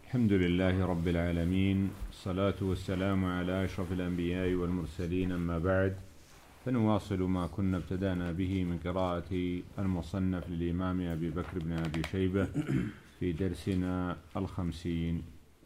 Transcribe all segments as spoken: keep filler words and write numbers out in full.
الحمد لله رب العالمين، الصلاة والسلام على أشرف الأنبياء والمرسلين، أما بعد، فنواصل ما كنا ابتدأنا به من قراءة المصنف للإمام أبي بكر بن أبي شيبة في درسنا الخمسين.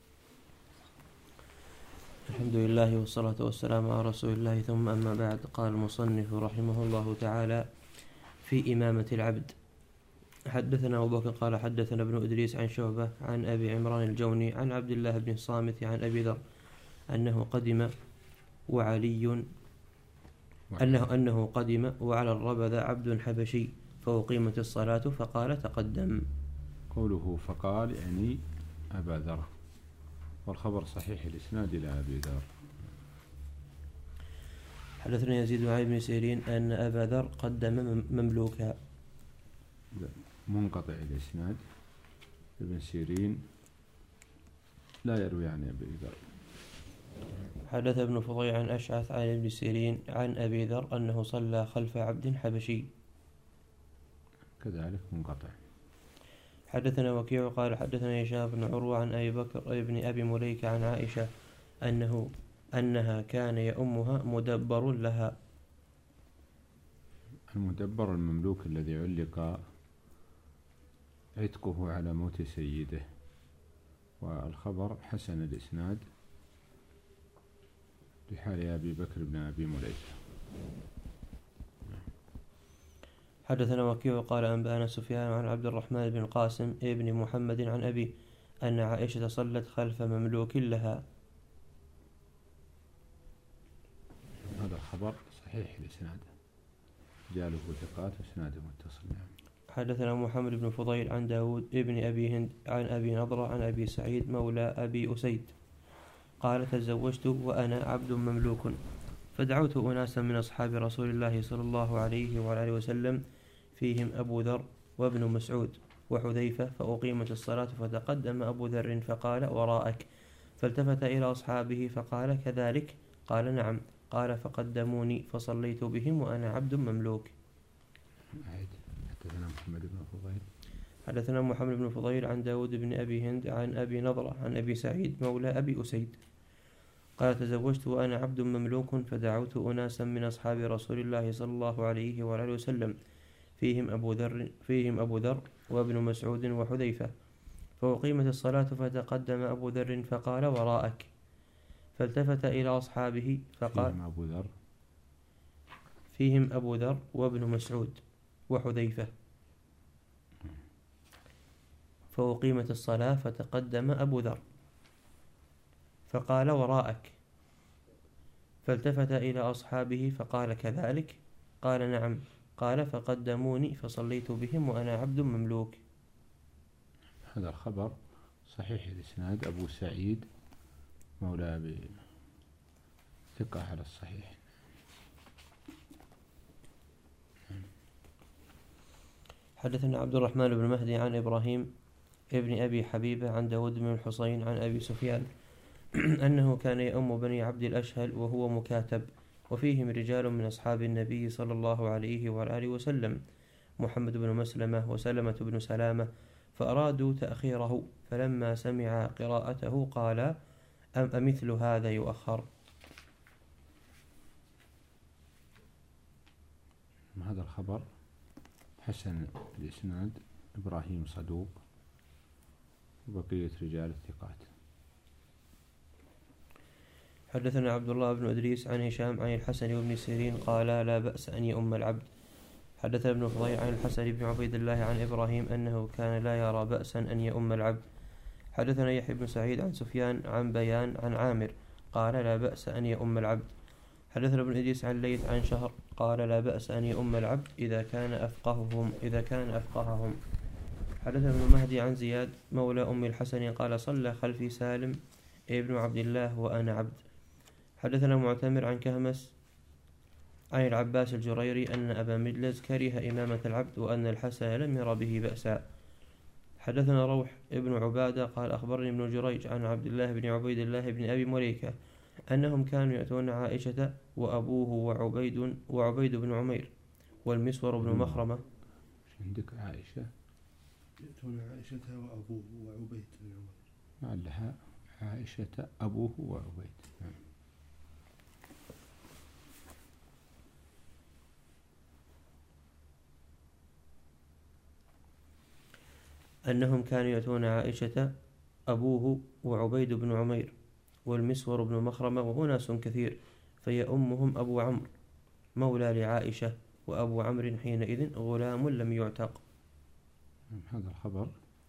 الحمد لله والصلاة والسلام على رسول الله، ثم أما بعد. قال المصنف رحمه الله تعالى في إمامة العبد: حدثنا أبو بكر قال حدثنا ابن إدريس عن شعبة عن أبي عمران الجوني عن عبد الله بن الصامت عن أبي ذر أنه قدم وعلي أنه أنه قدم وعلى الربذ عبد حبشي فأقيمت الصلاة فقال تقدم. قوله فقال يعني أبا ذر، والخبر صحيح الإسناد إلى أبي ذر. حدثنا يزيد عن ابن سيرين أن أبا ذر قدم مملوكا. منقطع الإسناد، ابن سيرين لا يروي عن أبي ذر. حدث ابن فضيل عن أشعث عن ابن سيرين عن أبي ذر أنه صلى خلف عبد حبشي، كذلك منقطع. حدثنا وكيع قال حدثنا هشام بن عروة عن أبي بكر ابن أبي مليكة عن عائشة أنه أنها كان يؤمها مدبر لها. المدبر المملوك الذي علق عتقه على موت سيده، والخبر حسن الإسناد لحال أبي بكر بن أبي مليكة. حدثنا وكيع قال أنبأنا سفيان عن عبد الرحمن بن القاسم ابن محمد عن أبي أن عائشة صلت خلف مملوك لها. هذا الخبر صحيح الإسناد، رجاله ثقات وإسناده متصل. حدثنا محمد بن فضيل عن داود ابن أبي هند عن أبي نضرة عن أبي سعيد مولى أبي أسيد قال تزوجت وأنا عبد مملوك، فدعوت أناسا من أصحاب رسول الله صلى الله عليه وعلى وسلم فيهم أبو ذر وابن مسعود وحذيفة، فأقيمت الصلاة فتقدم أبو ذر فقال وراءك، فالتفت إلى أصحابه فقال كذلك؟ قال نعم. قال فقدموني فصليت بهم وأنا عبد مملوك. حدثنا محمد بن فضيل حدثنا محمد بن فضيل عن داود بن أبي هند عن أبي نضرة عن أبي سعيد مولى أبي أسيد قال تزوجت وأنا عبد مملوك، فدعوت أناسا من أصحاب رسول الله صلى الله عليه وآله وسلم فيهم أبو ذر فيهم أبو ذر وابن مسعود وحذيفة، فأقيمت الصلاة فتقدم أبو ذر فقال وراءك، فالتفت إلى أصحابه فقال فيهم أبو ذر فيهم أبو ذر وابن مسعود وحذيفة، فأقيمت الصلاة فتقدم أبو ذر فقال وراءك، فالتفت إلى أصحابه فقال كذلك؟ قال نعم. قال فقدموني فصليت بهم وأنا عبد مملوك. هذا الخبر صحيح الإسناد، أبو سعيد مولى أبي ثقة على الصحيح. حدثنا عبد الرحمن بن مهدي عن إبراهيم ابن أبي حبيبة عن داود بن الحصين عن أبي سفيان أنه كان يؤم بني عبد الأشهل وهو مكاتب، وفيهم رجال من أصحاب النبي صلى الله عليه وآله وسلم، محمد بن مسلمة وسلمة بن سلامة، فأرادوا تأخيره، فلما سمع قراءته قال أم أمثل هذا يؤخر؟ هذا الخبر حسن الإسناد، إبراهيم صدوق وبقية رجال الثقات. حدثنا عبد الله بن إدريس عن هشام عن الحسن وابن سيرين قال لا بأس أن يؤم العبد. حدثنا ابن فضيل عن الحسن بن عبيد الله عن إبراهيم أنه كان لا يرى بأسا أن يؤم العبد. حدثنا يحيى بن سعيد عن سفيان عن بيان عن عامر قال لا بأس أن يؤم العبد. حدثنا ابن إدريس عن ليث عن شهر قال لا بأس أن يؤم العبد إذا كان أفقههم إذا كان أفقههم. حدثنا ابن مهدي عن زياد مولى أم الحسن قال صلى خلفي سالم ابن عبد الله وأنا عبد. حدثنا معتمر عن كهمس عن العباس الجريري أن أبا مجلس كره إمامة العبد وأن الحسن لم ير به بأسا. حدثنا روح ابن عبادة قال أخبرني ابن جريج عن عبد الله بن عبيد الله بن أبي مليكة أنهم كانوا يأتون عائشة وأبوه وعبيد وعبيد بن عمير والمسور بن مخرمة. عندك عائشة؟ يأتون عائشة وأبوه وعبيد بن عمير. لها عائشة أبوه وعبيد. أنهم كانوا يأتون عائشة أبوه وعبيد بن عمير والمسور بن مخرمة وأناس كثير، فيأمهم أبو عمرو مولى لعائشة، وأبو عمرو حينئذ غلام لم يعتق. هذا الخبر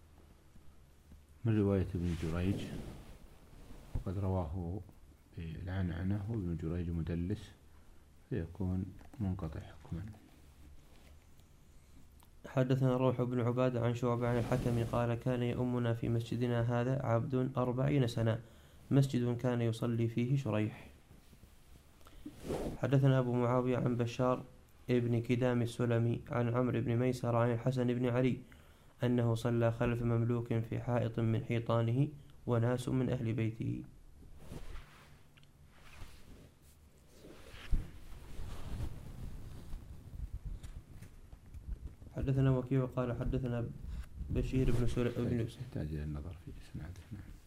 من رواية ابن جريج، وقد رواه بالعنعنة، وابن جريج مدلس فيكون منقطع حكما. حدثنا روح بن عبادة عن شعبة عن الحكم قال كان يؤمنا في مسجدنا هذا عبد أربعين سنة، مسجد كان يصلي فيه شريح. حدثنا أبو معاوية عن بشار ابن كدام السلمي عن عمرو بن ميسر عن الحسن بن علي أنه صلى خلف مملوك في حائط من حيطانه وناس من أهل بيته. حدثنا وكيع قال حدثنا بشير بن سلمي يحتاج إلى النظر في إسناده.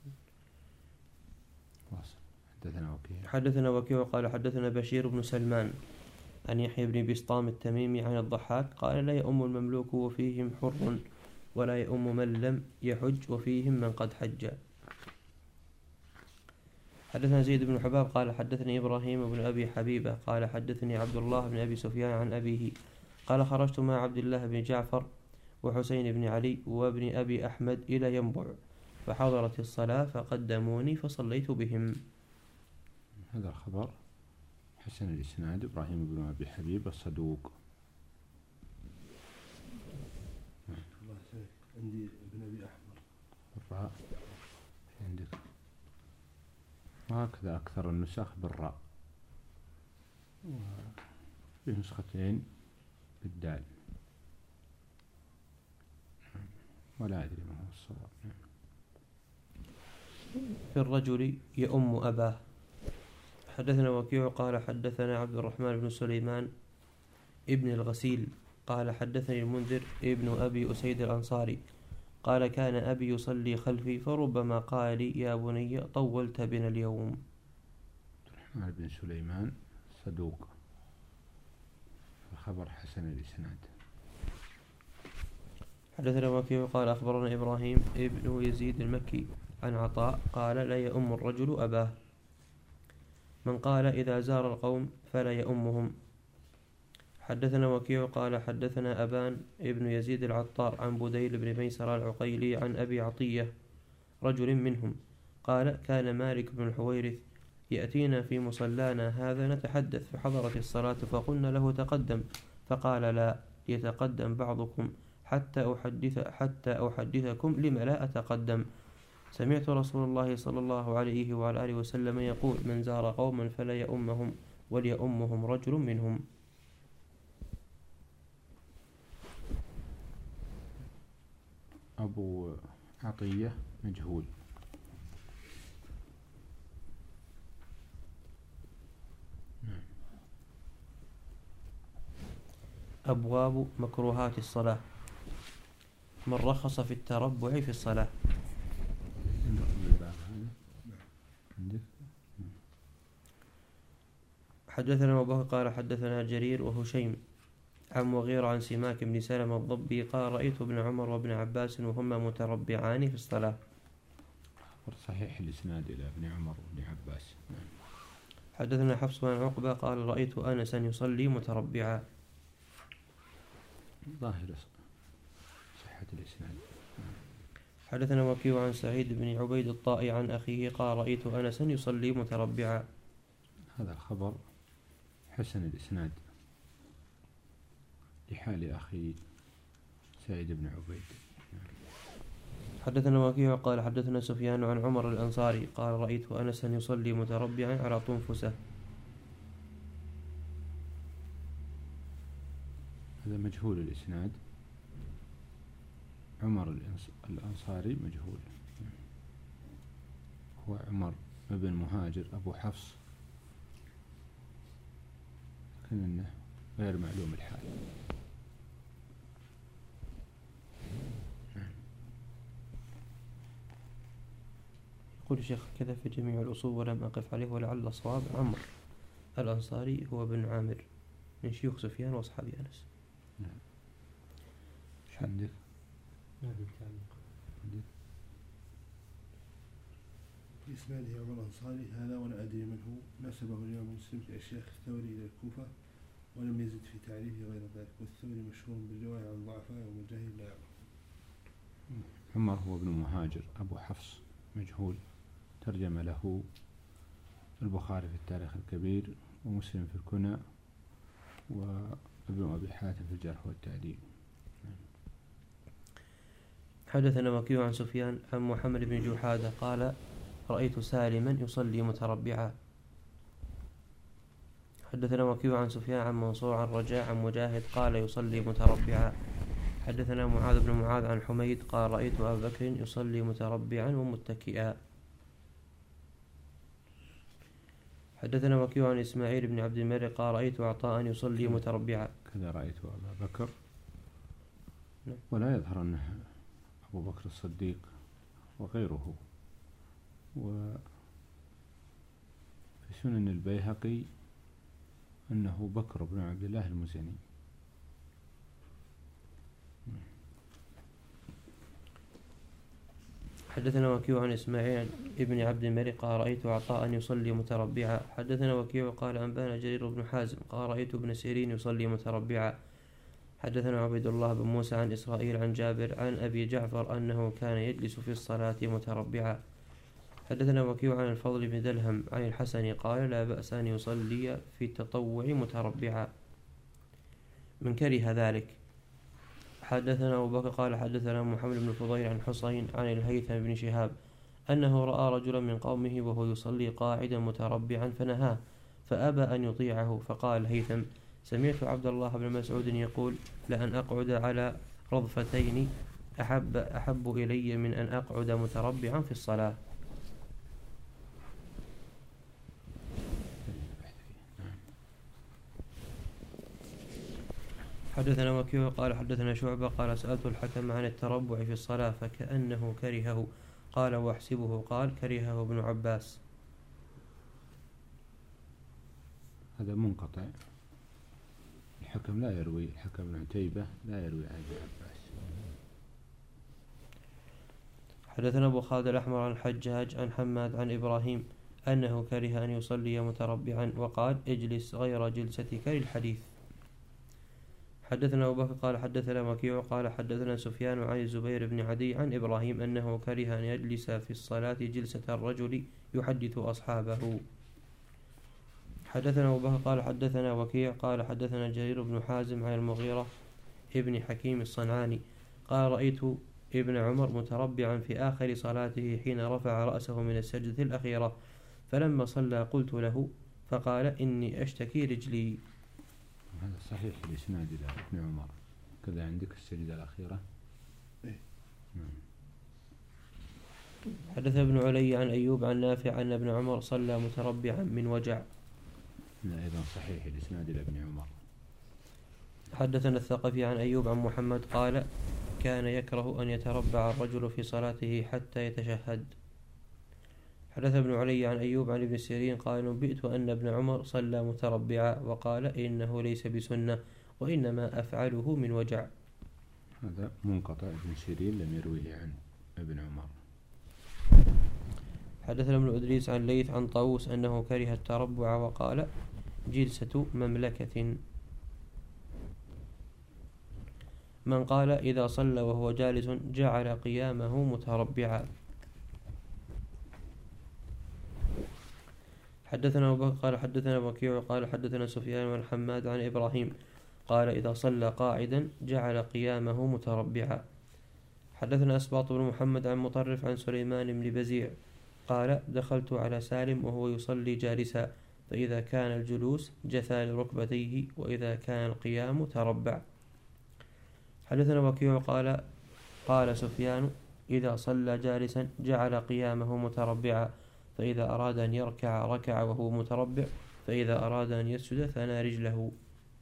واصل. حدثنا وكيع حدثنا وكيع قال حدثنا بشير بن سلمان عن يحيى بن بسطام التميمي عن الضحاك قال لا يؤم المملوك وفيهم حر، ولا يؤم من لم يحج وفيهم من قد حج. حدثنا زيد بن حباب قال حدثني إبراهيم بن أبي حبيبة قال حدثني عبد الله بن أبي سفيان عن أبيه قال خرجت مع عبد الله بن جعفر وحسين بن علي وابن أبي أحمد إلى ينبع، فحضرت الصلاة فقدموني فصليت بهم. هذا الخبر حسن الإسناد، إبراهيم بن أبي حبيب الصدوق. عندي ابن أبي أحمر الراء عندك، وهكذا أكثر النسخ بالراء، وفي نسختين بالدال، ولا أدري ما هو الصواب. في الرجل يؤم أباه. حدثنا وكيع قال حدثنا عبد الرحمن بن سليمان ابن الغسيل قال حدثني المنذر ابن أبي أسيد الأنصاري قال كان أبي يصلي خلفي فربما قال لي يا بني طولت بنا اليوم. عبد الرحمن بن سليمان صدوق، خبر حسن الإسناد. حدثنا وكيع قال أخبرنا إبراهيم ابن يزيد المكي عن عطاء قال لا يؤم الرجل أباه، من قال إذا زار القوم فلا يؤمهم. حدثنا وكيع قال حدثنا أبان ابن يزيد العطار عن بديل بن ميسر العقيلي عن أبي عطية رجل منهم قال كان مالك بن الحويرث يأتينا في مصلانا هذا نتحدث، فحضرت الصلاة فقلنا له تقدم، فقال لا يتقدم بعضكم حتى أحدث حتى أحدثكم لم لا أتقدم. سمعت رسول الله صلى الله عليه وعلى آله وسلم يقول من زار قوما فلا يؤمهم وليؤمهم رجل منهم. أبو عطية مجهول. أبواب مكروهات الصلاة. من رخص في التربع في الصلاة. حدثنا أبو بكر قال حدثنا جرير وهشيم عن مغير عن سماك بن سلمة الضبي قال رأيت ابن عمر وابن عباس وهما متربعان في الصلاة. صحيح الإسناد إلى ابن عمر وابن عباس. حدثنا حفص بن عقبة قال رأيت أنسا يصلي متربعا. ظاهر صحة الإسناد. حدثنا وكيع عن سعيد بن عبيد الطائي عن أخيه قال رأيت أنسا يصلي متربعا. هذا الخبر حسن الإسناد لحال أخي سعيد بن عبيد. حدثنا وكيع قال حدثنا سفيان عن عمر الأنصاري قال رأيت أنسا يصلي متربعا على طنفسه. هذا مجهول الإسناد، عمر الأنصاري مجهول، هو عمر ابن مهاجر أبو حفص، لكنه غير معلوم الحال. يقول الشيخ كذا في جميع الأصول ولم أقف عليه، ولعل الصواب عمرو الأنصاري هو بن عامر من شيوخ سفيان وأصحاب أنس. نعم. ايش عندك؟ ما في تعليق. في إسناده عمر الأنصاري هذا ولا أدري من هو، نسبه اليوم مسلم في الشيخ الثوري إلى الكوفة ولم يزد في تعريفه غير ذلك، والثوري مشهور بالرواية عن ضعفاء ومجاهد لا يعرف. عمر هو ابن مهاجر أبو حفص مجهول، ترجم له البخاري في التاريخ الكبير ومسلم في الكنى وابن أبي حاتم في الجرح والتعديل. حدثنا وكيع عن سفيان عن محمد بن جحادة قال رأيت سالما يصلي متربعا. حدثنا وكيع عن سفيان عن منصور عن رجاء عن مجاهد قال يصلي متربعا. حدثنا معاذ بن معاذ عن حميد قال رأيت أبا بكر يصلي متربعا ومتكئا. حدثنا وكيع عن إسماعيل بن عبد الملك قال رأيت عطاء يصلي متربعا. كذا رأيت أبا بكر، ولا يظهر أنه أبو بكر الصديق وغيره. وفي سنن البيهقي أنه بكر بن عبد الله المزني. حدثنا وكيع عن إسماعيل ابن عبد الملك قال رأيت عطاء يصلي متربعا. حدثنا وكيع قال أنبانا جرير بن حازم قال رأيت ابن سيرين يصلي متربعا. حدثنا عبيد الله بن موسى عن إسرائيل عن جابر عن أبي جعفر أنه كان يجلس في الصلاة متربعا. حدثنا وكيع عن الفضل بن دلهم عن الحسن قال لا بأس أن يصلي في التطوع متربعا من كره ذلك. حدثنا أبو بكر قال حدثنا محمد بن فضيل عن حسين عن الهيثم بن شهاب أنه رأى رجلا من قومه وهو يصلي قاعدا متربعا فنهاه فأبى أن يطيعه، فقال الهيثم سمعت عبد الله بن مسعود يقول لأن أقعد على رضفتين أحب, أحب إلي من أن أقعد متربعا في الصلاة. حدثنا وكيع قال حدثنا شعبة قال سألت الحكم عن التربع في الصلاة فكأنه كرهه قال واحسبه قال كرهه ابن عباس. هذا منقطع، الحكم لا يروي، الحكم بن عتيبة لا يروي عن ابن عباس. حدثنا أبو خالد الأحمر عن الحجاج عن حماد عن إبراهيم أنه كره أن يصلي متربعا وقال اجلس غير جلستك للحديث. حدثنا أبو بكر قال حدثنا وكيع قال حدثنا سفيان عن الزبير بن عدي عن إبراهيم أنه كره أن يجلس في الصلاة جلسة الرجل يحدث أصحابه. حدثنا أبو بكر قال حدثنا وكيع قال حدثنا جرير بن حازم عن المغيرة ابن حكيم الصنعاني قال رأيت ابن عمر متربعا في آخر صلاته حين رفع رأسه من السجدة الأخيرة، فلما صلى قلت له فقال إني أشتكي رجلي. هذا صحيح الإسناد إلى ابن عمر. كذا عندك السجدة الأخيرة. إيه؟ حدث ابن علي عن أيوب عن نافع أن ابن عمر صلى متربعا من وجع. لا أيضا صحيح الإسناد إلى ابن عمر. حدثنا الثقفي عن أيوب عن محمد قال كان يكره أن يتربع الرجل في صلاته حتى يتشهد. حدث ابن علي عن أيوب عن ابن سيرين قال نبئت أن ابن عمر صلى متربعا وقال إنه ليس بسنة وإنما أفعله من وجع. هذا منقطع، ابن سيرين لم يرويه عن ابن عمر. حدثنا ابن أدريس عن ليث عن طاووس أنه كره التربع وقال جلسة مملكة. من قال إذا صلى وهو جالس جعل قيامه متربعا. حدثنا أبو بكر قال حدثنا وكيع قال حدثنا سفيان عن حماد عن إبراهيم قال إذا صلى قاعدا جعل قيامه متربعا. حدثنا أسباط بن محمد عن مطرف عن سليمان بن بزيع قال دخلت على سالم وهو يصلي جالسا فإذا كان الجلوس جثى لركبتيه وإذا كان القيام تربع. حدثنا وكيع قال قال سفيان إذا صلى جالسا جعل قيامه متربعا فإذا أراد أن يركع ركع وهو متربع فإذا أراد أن يسجد ثنى رجله.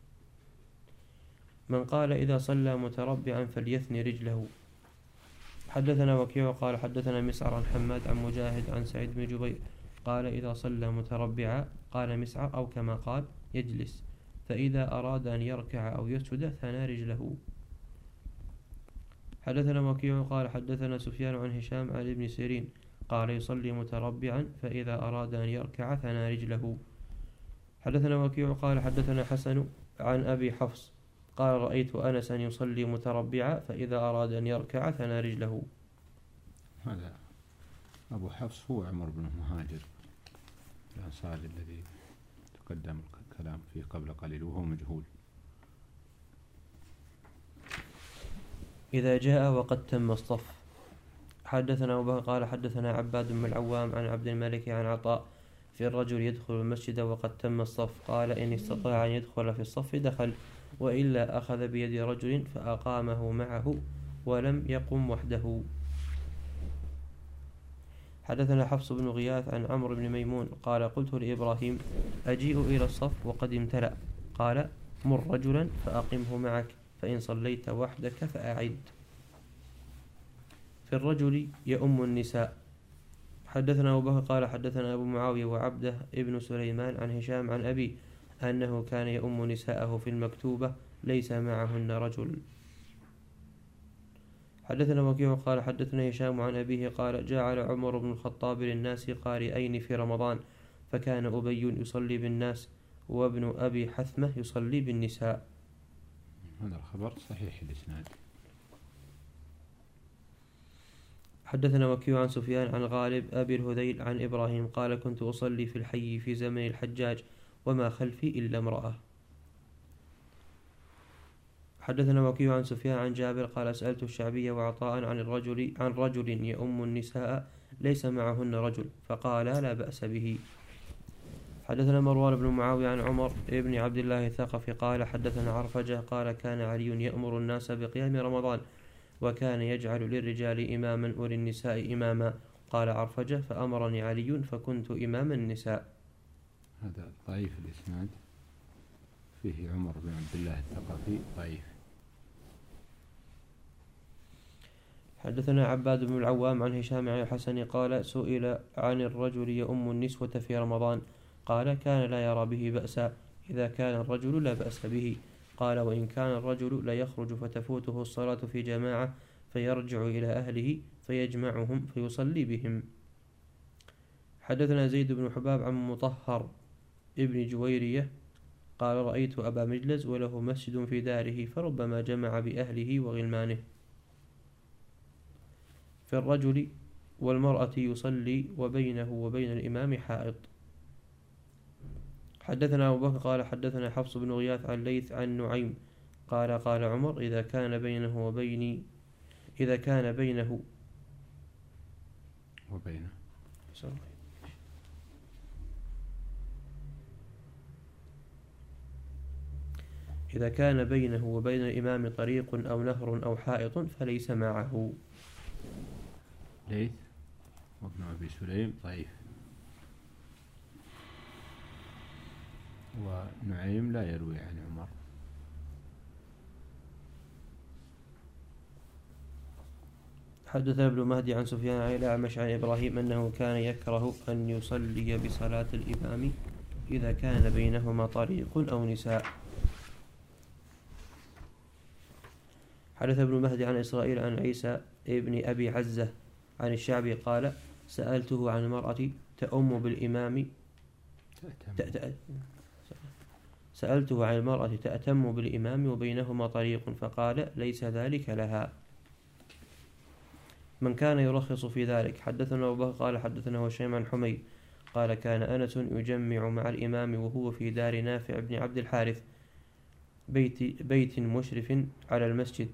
من قال إذا صلى متربعا فليثني رجله. حدثنا وكيع قال حدثنا مسعر عن حماد عن مجاهد عن سعيد بن جبير قال إذا صلى متربعا قال مسعر أو كما قال يجلس، فإذا أراد أن يركع أو يسجد ثنى رجله. حدثنا وكيع قال حدثنا سفيان عن هشام عن ابن سيرين قال يصلي متربعا فإذا أراد أن يركع ثنى رجله. حدثنا وكيع قال حدثنا حسن عن أبي حفص قال رأيت أنسا يصلي متربعا فإذا أراد أن يركع ثنى رجله. هذا أبو حفص هو عمر بن مهاجر الأنصاري الذي تقدم الكلام فيه قبل قليل وهو مجهول. إذا جاء وقد تم الصف. حدثنا أبو قال حدثنا عباد بن العوام عن عبد الملك عن عطاء في الرجل يدخل المسجد وقد تم الصف قال إن استطاع أن يدخل في الصف دخل، وإلا أخذ بيد رجل فأقامه معه ولم يقم وحده. حدثنا حفص بن غياث عن عمرو بن ميمون قال قلت لإبراهيم أجيء إلى الصف وقد امتلأ قال مر رجلا فأقمه معك فإن صليت وحدك فأعد. في الرجل يؤم النساء. حدثنا أبو بكر قال حدثنا أبو معاوية وعبده ابن سليمان عن هشام عن أبي أنه كان يؤم نساءه في المكتوبة ليس معهن رجل. حدثنا وكيع قال حدثنا هشام عن أبيه قال جعل عمر بن الخطاب للناس قارئين في رمضان، فكان أبي يصلي بالناس وابن أبي حثمة يصلي بالنساء. هذا الخبر صحيح الإسناد. حدثنا وكيع عن سفيان عن غالب أبي الهذيل عن إبراهيم قال كنت أصلي في الحي في زمن الحجاج وما خلفي إلا امرأة. حدثنا وكيع عن سفيان عن جابر قال سألت الشعبي وعطاء عن الرجل عن رجل يؤم النساء ليس معهن رجل فقال لا بأس به. حدثنا مروان بن معاوية عن عمر ابن عبد الله الثقفي قال حدثنا عرفجة قال كان علي يأمر الناس بقيام رمضان وكان يجعل للرجال إماما وللنساء إماما. قال عرفجة فأمرني علي فكنت إمام النساء. هذا ضعيف الإسناد، فيه عمر بن عبد الله الثقفي ضعيف. حدثنا عباد بن العوام عن هشام عن الحسن قال سئل عن الرجل يؤم النسوة في رمضان قال كان لا يرى به بأسا إذا كان الرجل لا بأس به. قال وإن كان الرجل لا يخرج فتفوته الصلاة في جماعة فيرجع إلى أهله فيجمعهم فيصلي بهم. حدثنا زيد بن حباب عن مطهر ابن جويرية قال رأيت أبا مجلز وله مسجد في داره فربما جمع بأهله وغلمانه. في الرجل والمرأة يصلي وبينه وبين الإمام حائط. حدثنا أبو بكر قال حدثنا حفص بن غياث عن ليث عن نعيم قال قال عمر إذا كان بينه وبيني إذا كان بينه وبينه إذا كان بينه وبين الإمام طريق أو نهر أو حائط فليس معه. ليث وابن أبي سليم ضعيف، ونعيم لا يروي عن عمر. حدثنا ابن مهدي عن سفيان عن الأعمش عن إبراهيم أنه كان يكره أن يصلي بصلاة الإمام إذا كان بينهما طريق أو نساء. حدث ابن مهدي عن إسرائيل عن عيسى ابن أبي عزة عن الشعبي قال سألته عن المرأة تأم بالإمام تأتم. سألته عن المرأة تأتم بالإمام وبينهما طريق فقال ليس ذلك لها. من كان يرخص في ذلك. حدثنا أبو بكر قال حدثنا هشيم عن حميد قال كان أنس يجمع مع الإمام وهو في دار نافع بن عبد الحارث بيت, بيت مشرف على المسجد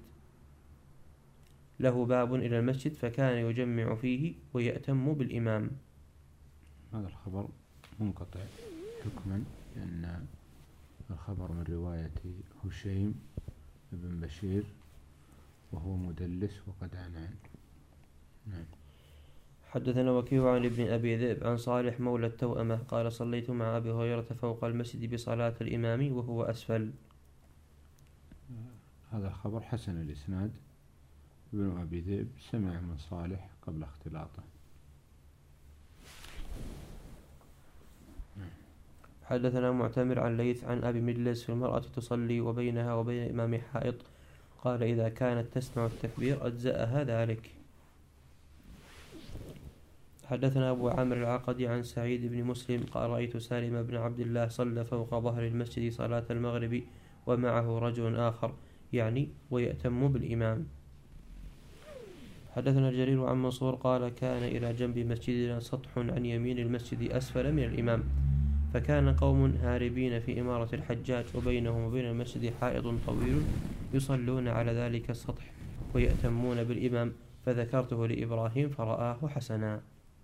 له باب إلى المسجد فكان يجمع فيه ويأتم بالإمام. هذا الخبر منقطع حكما لأن الخبر من رواية هشيم بن بشير وهو مدلس وقد عنان. نعم. حدثنا وكيع عن ابن أبي ذئب عن صالح مولى التوأمة قال صليت مع أبي هريرة فوق المسجد بصلاة الإمام وهو أسفل. هذا الخبر حسن الإسناد ابن أبي ذئب سمع من صالح قبل اختلاطه. حدثنا معتمر عن ليث عن أبي مجلس في المرأة تصلي وبينها وبين الإمام حائط، قال إذا كانت تسمع التكبير أجزأها ذلك. حدثنا أبو عامر العقدي عن سعيد بن مسلم قال رأيت سالم بن عبد الله صلى فوق ظهر المسجد صلاة المغرب ومعه رجل آخر، يعني ويأتم بالإمام. حدثنا جرير عن منصور قال كان إلى جنب مسجدنا سطح عن يمين المسجد أسفل من الإمام، فكان قوم هاربين في إمارة الحجاج وبينهم وبين المسجد حائط طويل يصلون على ذلك السطح ويأتمون بالإمام، فذكرته لإبراهيم فرآه حسنا.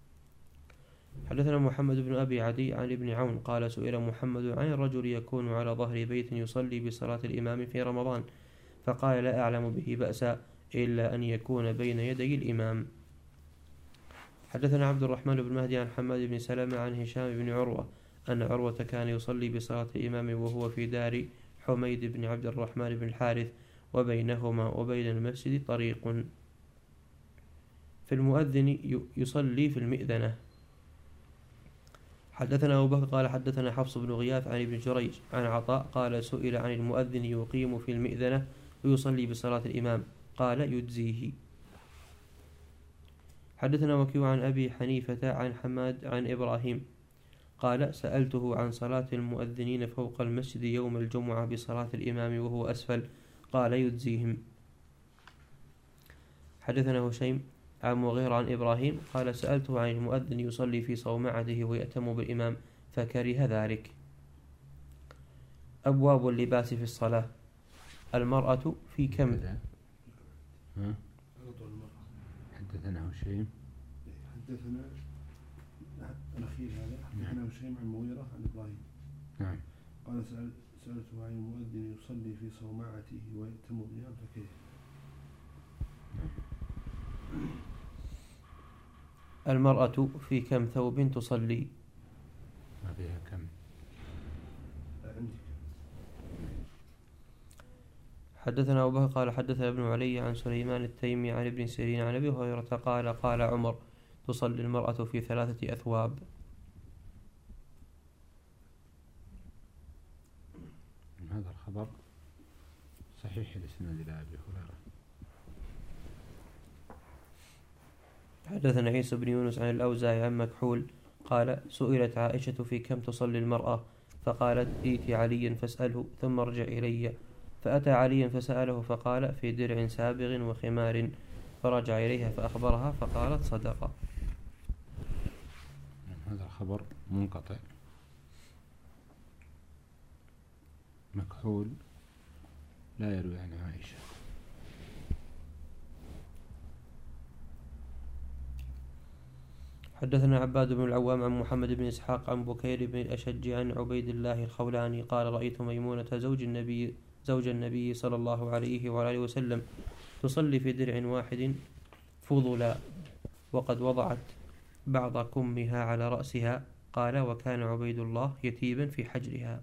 حدثنا محمد بن أبي عدي عن ابن عون قال سئل محمد عن الرجل يكون على ظهر بيت يصلي بصلاة الإمام في رمضان، فقال لا أعلم به بأسا إلا أن يكون بين يدي الإمام. حدثنا عبد الرحمن بن مهدي عن حماد بن سلمة عن هشام بن عروة أن عروة كان يصلي بصلاة الإمام وهو في دار حميد بن عبد الرحمن بن الحارث وبينهما وبين المسجد طريق، في المؤذن يصلي في المئذنة. حدثنا أبو بكر قال حدثنا حفص بن غياث عن ابن جريج عن عطاء قال سئل عن المؤذن يقيم في المئذنة ويصلي بصلاة الإمام، قال يجزيه. حدثنا وكيع عن أبي حنيفة عن حماد عن إبراهيم قال سألته عن صلاة المؤذنين فوق المسجد يوم الجمعة بصلاة الإمام وهو أسفل، قال يجزيهم. حدثنا هشيم عن مغير عن إبراهيم قال سألته عن المؤذن يصلي في صومعته ويأتم بالإمام فكره ذلك. أبواب اللباس في الصلاة. المرأة في كم؟ ها؟ حدثنا هشيم حدثنا الأخير هذا حدثنا هشيم عن مغيرة عن إبراهيم. نعم. قال سألته عن المؤذن يصلي في صومعته ويأتم بالإمام فكره. المرأة في كم ثوب تصلي؟ ما فيها كم؟ عندك. حدثنا أبو بكر قال حدثنا ابن علي عن سليمان التيمي عن ابن سيرين عن أبي هريرة قال قال عمر تصلي المرأة في ثلاثة أثواب. هذا الخبر صحيح الإسناد إلى أبي هريرة. حدثنا عيسى بن يونس عن الأوزاعي عن مكحول قال سئلت عائشة في كم تصلي المرأة، فقالت ائت عليا فاسأله ثم ارجع إلي، فأتى عليا فسأله فقال في درع سابغ وخمار، فرجع إليها فأخبرها فقالت صدق. هذا الخبر منقطع. مكحول لا يروي عن عائشة. حدثنا عباد بن العوام عن محمد بن إسحاق عن بكير بن الأشج عن عبيد الله الخولاني قال رأيت ميمونة زوج النبي زوج النبي صلى الله عليه وآله وسلم تصلي في درع واحد فضلا وقد وضعت بعض كمها على رأسها، قال وكان عبيد الله يتيبا في حجرها.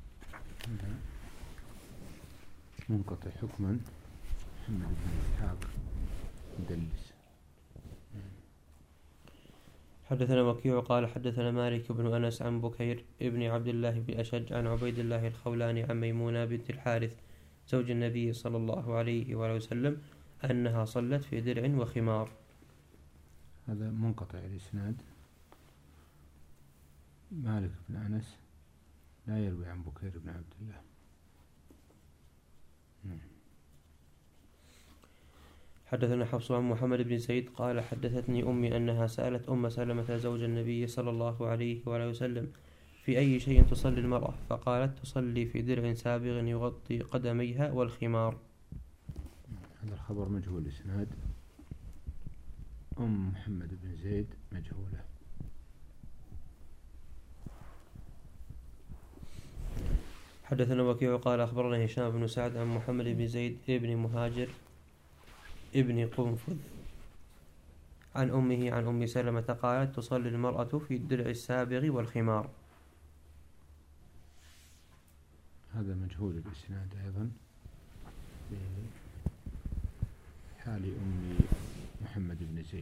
منقطع حكما. محمد بن إسحاق مدلس. حدثنا وكيع قال حدثنا مالك بن أنس عن بكير ابن عبد الله بن أشج عن عبيد الله الخولاني عن ميمونة بنت الحارث زوج النبي صلى الله عليه وآله وسلم أنها صلت في درع وخمار. هذا منقطع الإسناد. مالك بن أنس لا يروي عن بكير بن عبد الله. حدثنا حفص عن محمد بن زيد قال حدثتني أمي أنها سألت أم سلمة زوج النبي صلى الله عليه وآله وسلم في أي شيء تصلي المرأة، فقالت تصلي في درع سابغ يغطي قدميها والخمار. هذا الخبر مجهول الإسناد. أم محمد بن زيد مجهولة. حدثنا وكيع قال أخبرنا هشام بن سعد عن محمد بن زيد ابن مهاجر ابن قنفذ عن أمه عن أم سلمة قالت تصلي المرأة في الدرع السابغ والخمار. هذا مجهول الإسناد أيضا حال أم محمد بن زيد.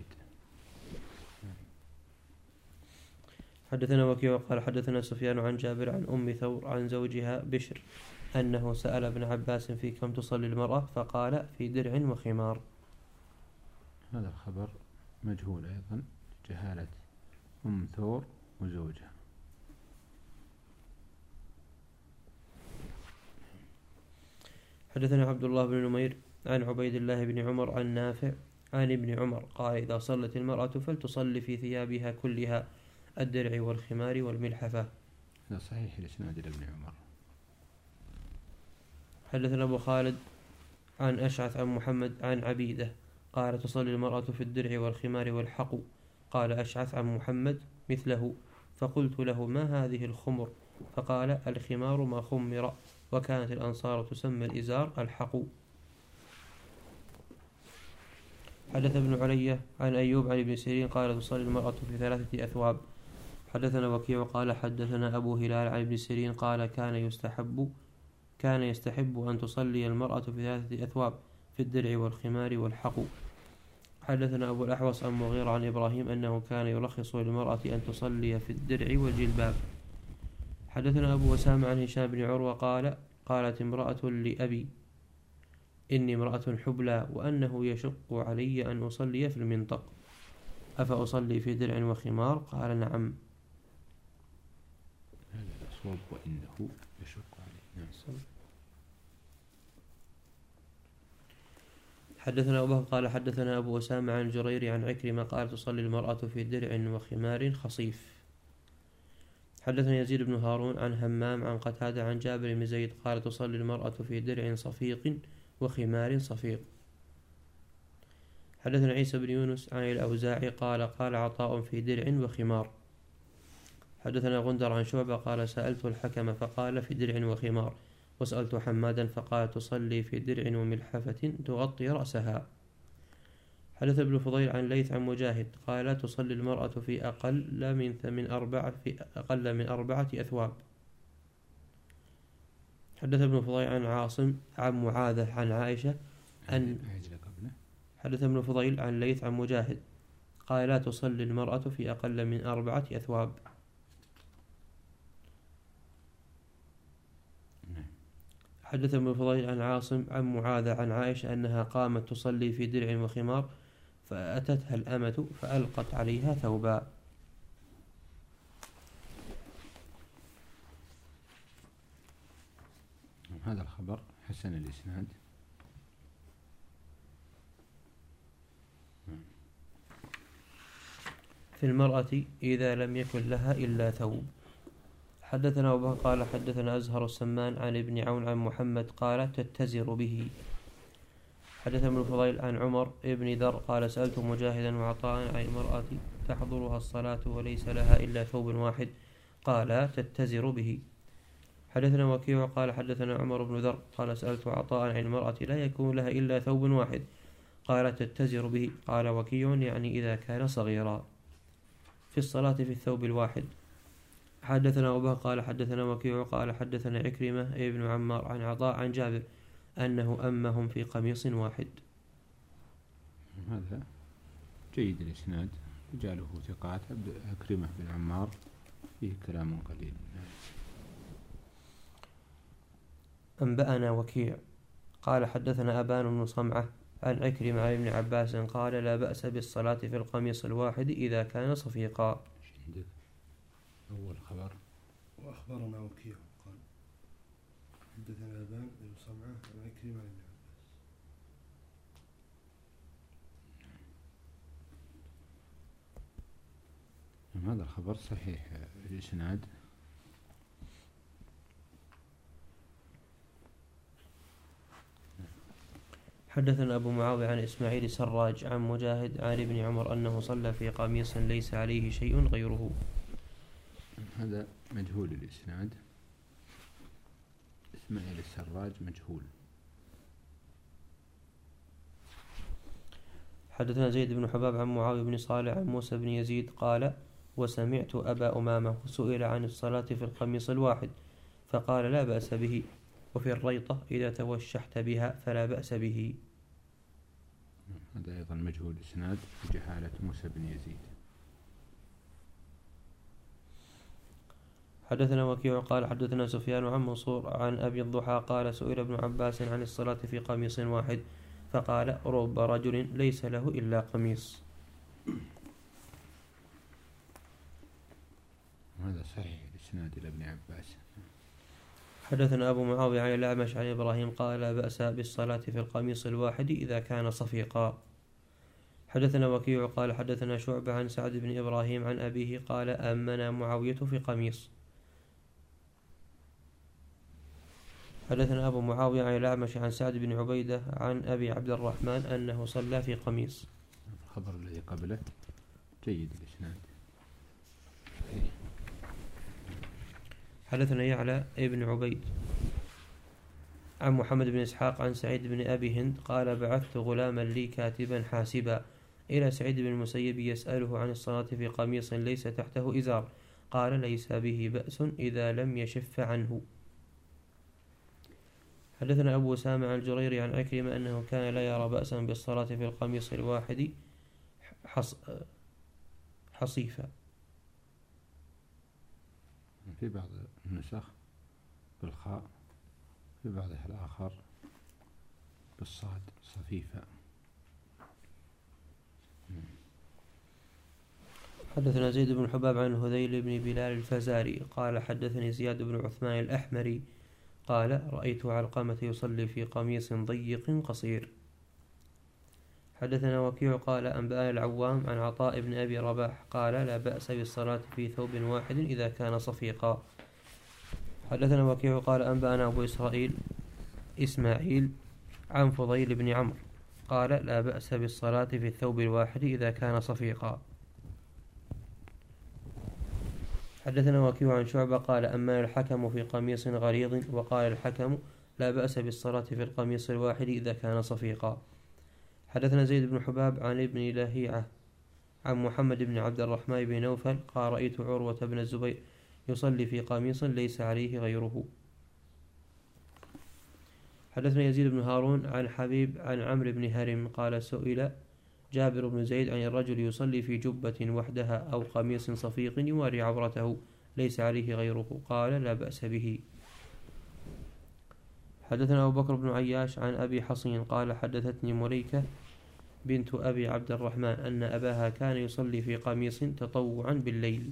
حدثنا وكيع قال حدثنا سفيان عن جابر عن أم ثور عن زوجها بشر أنه سأل ابن عباس في كم تصلي المرأة فقال في درع وخمار. هذا الخبر مجهول أيضا، جهالة أم ثور وزوجها. حدثنا عبد الله بن نمير عن عبيد الله بن عمر عن نافع عن ابن عمر قال إذا صلت المرأة فلتصلي في ثيابها كلها الدرع والخمار والملحفة. هذا صحيح الإسناد لابن عمر. حدثنا أبو خالد عن أشعث عن محمد عن عبيدة قال تصلي المرأة في الدرع والخمار والحقو. قال أشعث عن محمد مثله، فقلت له ما هذه الخمر؟ فقال الخمار ما خمر، وكانت الأنصار تسمى الإزار الحقو. حدث ابن علية عن أيوب عن ابن سيرين قال تصلي المرأة في ثلاثة أثواب. حدثنا وكيع قال حدثنا أبو هلال عن ابن سيرين قال كان يستحب كان يستحب أن تصلي المرأة في ثلاثة أثواب في الدرع والخمار والحقو. حدثنا أبو الأحوص عن مغيرة عن إبراهيم أنه كان يرخص للمرأة أن تصلي في الدرع والجلباب. حدثنا أبو أسامة عن هشام بن عروة قال قالت امرأة لأبي إني امرأة حبلى وأنه يشق علي أن أصلي في المنطق، أفأصلي في درع وخمار؟ قال نعم. هذا الأصواب وإنه يشق عليه. نعم. حدثنا أبو بكر قال حدثنا أبو أسامة عن جرير عن عكرمة قال تصلي المرأة في درع وخمار خصيف. حدثنا يزيد بن هارون عن همام عن قتادة عن جابر بن زيد قال تصلي المرأة في درع صفيق وخمار صفيق. حدثنا عيسى بن يونس عن الأوزاعي قال قال عطاء في درع وخمار. حدثنا غندر عن شعبة قال سألت الحكم فقال في درع وخمار، وسألت حمادا فقال تصلي في درع وملحفة تغطي رأسها. حدث ابن فضيل عن ليث عن مجاهد قال لا تصلي المرأة في أقل من من أربعة في أقل من أربعة أثواب. حدث ابن فضيل عن عاصم عن معاذة عن عائشة أن حدث ابن فضيل عن ليث عن مجاهد قال لا تصلي المرأة في أقل من أربعة أثواب. حدث ابن فضيل عن عاصم عن معاذة عن عائشة أنها قامت تصلي في درع وخمار فأتتها الأمة فألقت عليها ثوبا. هذا الخبر حسن الإسناد. في المرأة إذا لم يكن لها إلا ثوب. حدثنا أبو بكر قال حدثنا أزهر السمان عن ابن عون عن محمد قال تتزر به. حدث ابن الفضيل عن عمر ابن ذر قال سألت مجاهدا وعطاء عن المرأة تحضرها الصلاة وليس لها إلا ثوب واحد قال تتزر به. حدثنا وكيع قال حدثنا عمر بن ذر قال سألت عطاء عن المرأة لا يكون لها إلا ثوب واحد قال تتزر به. قال وكيع يعني إذا كان صغيرا في الصلاة في الثوب الواحد. حدثنا أبو بكر قال حدثنا وكيع قال حدثنا عكرمة ابن عمار عن عطاء عن جابر أنه أمهم في قميص واحد. هذا جيد الإسناد، رجاله ثقات. عكرمة بن عمار فيه كلام قليل. أنبأنا وكيع قال حدثنا أبان بن صمعة عن عكرمة عن ابن عباس قال لا بأس بالصلاة في القميص الواحد إذا كان صفيقا. أول خبر وأخبرنا وكيع قال حدثنا أبان بن صمعة عن عكرمة عن ابن عباس. هذا الخبر صحيح الإسناد. حدثنا أبو معاوية عن إسماعيل سراج عن مجاهد عن ابن عمر أنه صلى في قميص ليس عليه شيء غيره. هذا مجهول الإسناد. إسماعيل السراج مجهول. حدثنا زيد بن حباب عن معاوية بن صالح عن موسى بن يزيد قال وسمعت أبا أمامة سئل عن الصلاة في القميص الواحد فقال لا بأس به، وفي الريطة إذا توشحت بها فلا بأس به. هذا أيضا مجهول إسناد بجهالة موسى بن يزيد. حدثنا وكيع قال حدثنا سفيان عن منصور عن أبي الضحى قال سئل ابن عباس عن الصلاة في قميص واحد فقال رب رجل ليس له إلا قميص. هذا صحيح الإسناد إلى ابن عباس. حدثنا أبو معاوية عن الأعمش عن إبراهيم قال لا بأس بالصلاة في القميص الواحد إذا كان صفيقا. حدثنا وكيع قال حدثنا شعبة عن سعد بن إبراهيم عن أبيه قال أمنا معاوية في قميص. حدثنا أبو معاوية عن الأعمش عن سعد بن عبيدة عن أبي عبد الرحمن أنه صلى في قميص. الخبر الذي قبله جيد الإسناد. حدثنا يعلى ابن عبيد عن محمد بن إسحاق عن سعيد بن أبي هند قال بعثت غلاما لي كاتبا حاسبا إلى سعيد بن المسيب يسأله عن الصلاة في قميص ليس تحته إزار قال ليس به بأس إذا لم يشف عنه. حدثنا أبو أسامة عن الجريري عن عكرمة أنه كان لا يرى بأسا بالصلاة في القميص الواحد حص حصيفا. في بعض النسخ بالخاء في بعضها الآخر بالصاد صفيفة. حدثنا زيد بن حباب عن الهذيل بن بلال الفزاري قال حدثني زياد بن عثمان الأحمري قال رأيت علقمة يصلي في قميص ضيق قصير. حدثنا وكيع قال أنبأنا العوام عن عطاء بن أبي رباح قال لا بأس بالصلاة في ثوب واحد إذا كان صفيقا. حدثنا وكيع قال أنبأنا أبو إسرائيل إسماعيل عن فضيل بن عمرو قال لا بأس بالصلاة في الثوب الواحد إذا كان صفيقا. حدثنا وكيع عن شعبة قال أما الحكم في قميص غليظ وقال الحكم لا بأس بالصلاة في القميص الواحد إذا كان صفيقا. حدثنا زيد بن حباب عن ابن لهيعة عن محمد بن عبد الرحمن بن نوفل قال رأيت عروة بن الزبير يصلي في قميص ليس عليه غيره. حدثنا يزيد بن هارون عن حبيب عن عمرو بن هرم قال سئل جابر بن زيد عن الرجل يصلي في جبة وحدها أو قميص صفيق يواري عورته ليس عليه غيره قال لا بأس به. حدثنا أبو بكر بن عياش عن أبي حصين قال حدثتني مليكة بنت أبي عبد الرحمن أن أباها كان يصلي في قميص تطوعا بالليل.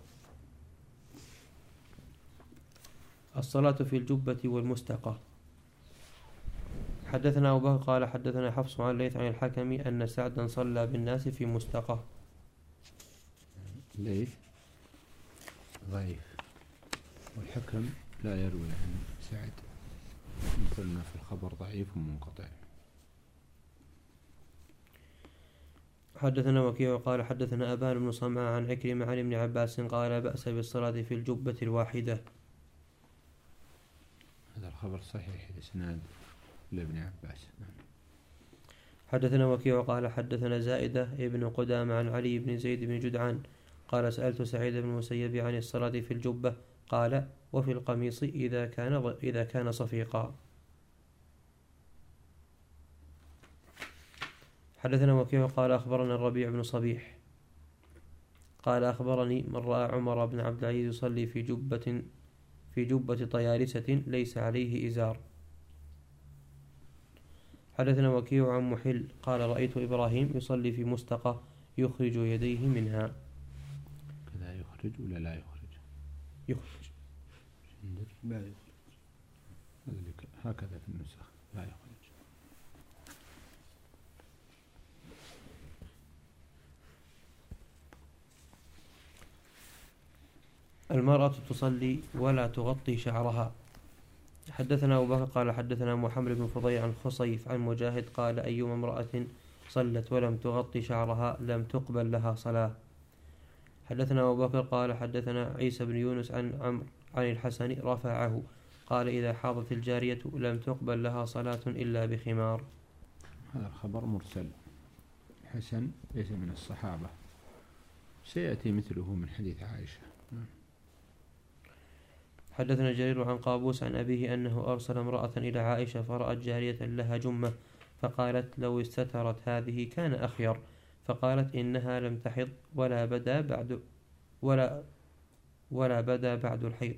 الصلاة في الجبة والمستقى. حدثنا أبو بكر قال حدثنا حفص عن ليث عن الحكم أن سعدا صلى بالناس في مستقى. ليث ضعيف والحكم لا يروي عن سعد مثل ما في الخبر ضعيف ومنقطع. حدثنا وكيع قال حدثنا أبان بن صمعة عن عكرمة عن ابن عباس قال بأس بالصلاة في الجبة الواحدة. هذا الخبر صحيح الإسناد لابن عباس. حدثنا وكيع قال حدثنا زائدة ابن قدامة عن علي بن زيد بن جدعان قال سألت سعيد بن المسيب عن الصلاة في الجبة قال وفي القميص إذا كان إذا كان صفيقا. حدثنا وكيع قال أخبرنا الربيع بن صبيح قال أخبرني من رأى عمر بن عبد العزيز يصلي في جبة في جبة طيارسة ليس عليه إزار. حدثنا وكيع عن محل قال رأيت إبراهيم يصلي في مستقى يخرج يديه منها. كذا يخرج ولا لا يخرج؟ يخرج لا يخرج هكذا في النسخ لا يخرج. المرأة تصلي ولا تغطي شعرها. حدثنا أبو بكر قال حدثنا محمد بن فضيل عن خصيف عن مجاهد قال أيما امرأة صلت ولم تغطي شعرها لم تقبل لها صلاة. حدثنا أبو بكر قال حدثنا عيسى بن يونس عن عمرو عن الحسن رفعه قال إذا حاضت الجارية لم تقبل لها صلاة إلا بخمار. هذا الخبر مرسل. الحسن ليس من الصحابة، سيأتي مثله من حديث عائشة. حدثنا جرير عن قابوس عن أبيه أنه أرسل امرأة إلى عائشة فرأت جارية لها جمة فقالت لو استترت هذه كان أخير، فقالت إنها لم تحض ولا بدا بعد ولا ولا بدا بعد الحيض.